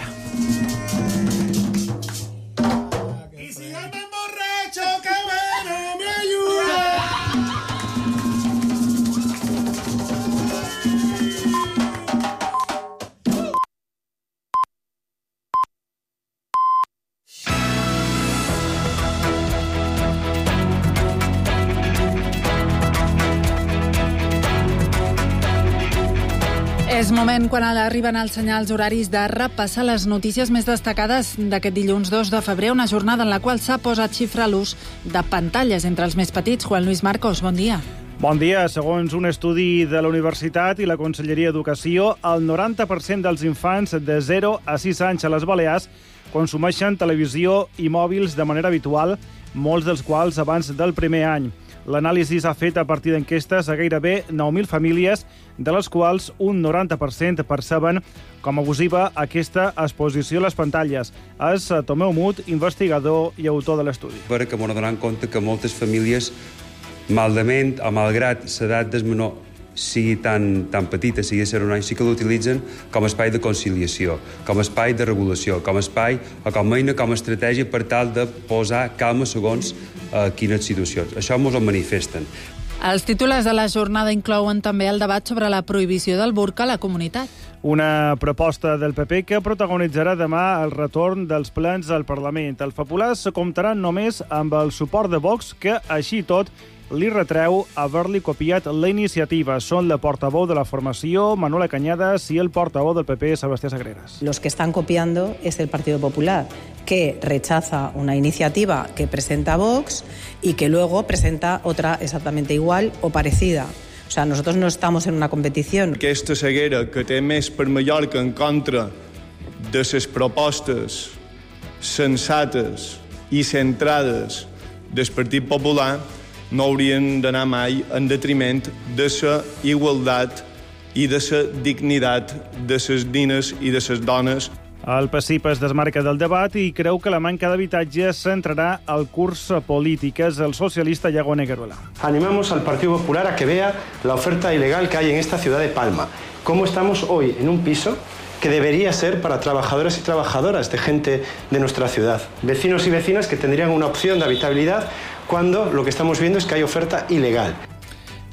S1: És moment, quan arriben els senyals horaris, de repassar les notícies més destacades d'aquest dilluns dos de febrer, una jornada en la qual s'ha posat xifra a l'ús de pantalles entre els més petits. Juan Luis Marcos, bon dia.
S8: Bon dia. Segons un estudi de la Universitat i la Conselleria d'Educació, el noranta per cent dels infants de zero a sis anys a les Balears consumeixen televisió i mòbils de manera habitual, molts dels quals abans del primer any. L'anàlisi s'ha fet a partir d'enquestes a gairebé nou mil famílies, de les quals un noranta per cent perceben com abusiva aquesta exposició a les pantalles. És Tomeu Mut, investigador i autor de l'estudi.
S9: Perquè m'ho donem compte que moltes famílies, malament o malgrat l'edat del menor sigui tan, tan petita, sigui de zero a un any, sí que l'utilitzen com a espai de conciliació, com a espai de regulació, com a espai o com a eina, com a estratègia per tal de posar calma segons eh, quines situacions. Això mos ho manifesten.
S1: Els titulars de la jornada inclouen també el debat sobre la prohibició del burca a la comunitat.
S8: Una proposta del P P que protagonitzarà demà el retorn dels plens al Parlament. El Popular se comptarà només amb el suport de Vox, que, així tot, li retreu haver-li copiat la iniciativa. Són la portaveu de la formació, Manuela Cañadas, i el portaveu del P P, Sebastià Sagreras.
S10: Los que están copiando es el Partido Popular, que rechaza una iniciativa que presenta Vox y que luego presenta otra exactamente igual o parecida. O sea, nosotros no estamos en una competición.
S11: Aquesta ceguera que té més per Mallorca en contra de les propostes sensates i centrades del Partit Popular no haurien d'anar mai en detriment de la igualtat i de la dignitat de les nines i de les dones.
S8: El P S I P es desmarca del debat i creu que la manca d'habitatge centrarà el curs polític. És el socialista Iago Negueruela.
S12: Animamos al Partido Popular a que vea la oferta ilegal que hay en esta ciudad de Palma. Cómo estamos hoy en un piso que debería ser para trabajadores y trabajadoras de gente de nuestra ciudad. Vecinos y vecinas que tendrían una opción de habitabilidad cuando lo que estamos viendo es que hay oferta ilegal.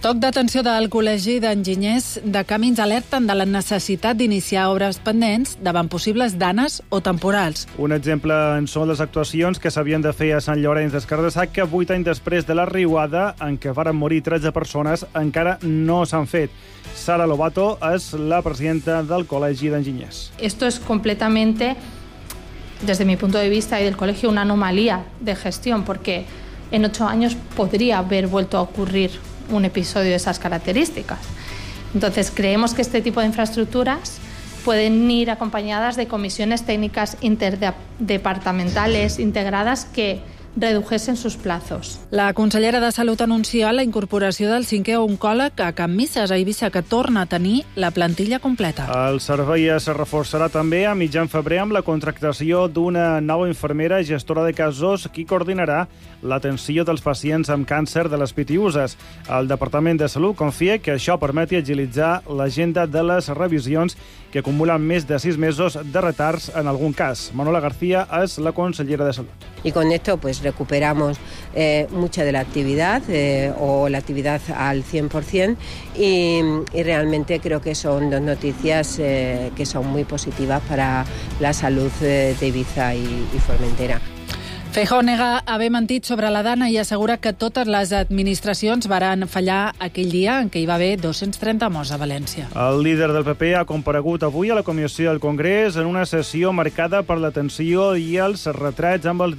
S1: Toc d'atenció del Col·legi d'Enginyers de Camins alerten de la necessitat d'iniciar obres pendents davant possibles danes o temporals.
S8: Un exemple en són les actuacions que s'havien de fer a Sant Llorenç des Cardassar, que vuit anys després de la riuada, en què varen morir tretze persones, encara no s'han fet. Sara Lobato és la presidenta del Col·legi d'Enginyers.
S3: Esto es completamente, desde mi punto de vista y del colegio, una anomalía de gestión, porque en ocho años podría haber vuelto a ocurrir un episodio de esas características. Entonces, creemos que este tipo de infraestructuras pueden ir acompañadas de comisiones técnicas interdepartamentales integradas que redujesen sus plazos.
S1: La consellera de Salut anuncia la incorporació del cinquè oncòleg a Can Misses, a Eivissa, que torna a tenir la plantilla completa.
S8: El servei es reforçarà també a mitjan febrer amb la contractació d'una nova infermera gestora de casos qui coordinarà l'atenció dels pacients amb càncer de les pitiüses. El Departament de Salut confia que això permeti agilitzar l'agenda de les revisions, que acumulen més de sis mesos de retards en algun cas. Manuela García és la consellera de Salut.
S4: Y con esto pues recuperamos eh, mucha de la actividad eh, o la actividad al cien por ciento y, y realmente creo que son dos noticias eh, que son muy positivas para la salud eh, de Ibiza y, y Formentera.
S1: Feijóo nega haver mentit sobre la Dana i assegura que totes les administracions varen fallar aquell dia en què hi va haver dos-cents trenta morts a València.
S8: El líder del P P ha comparegut avui a la Comissió del Congrés en una sessió marcada per la tensió i els retrets amb els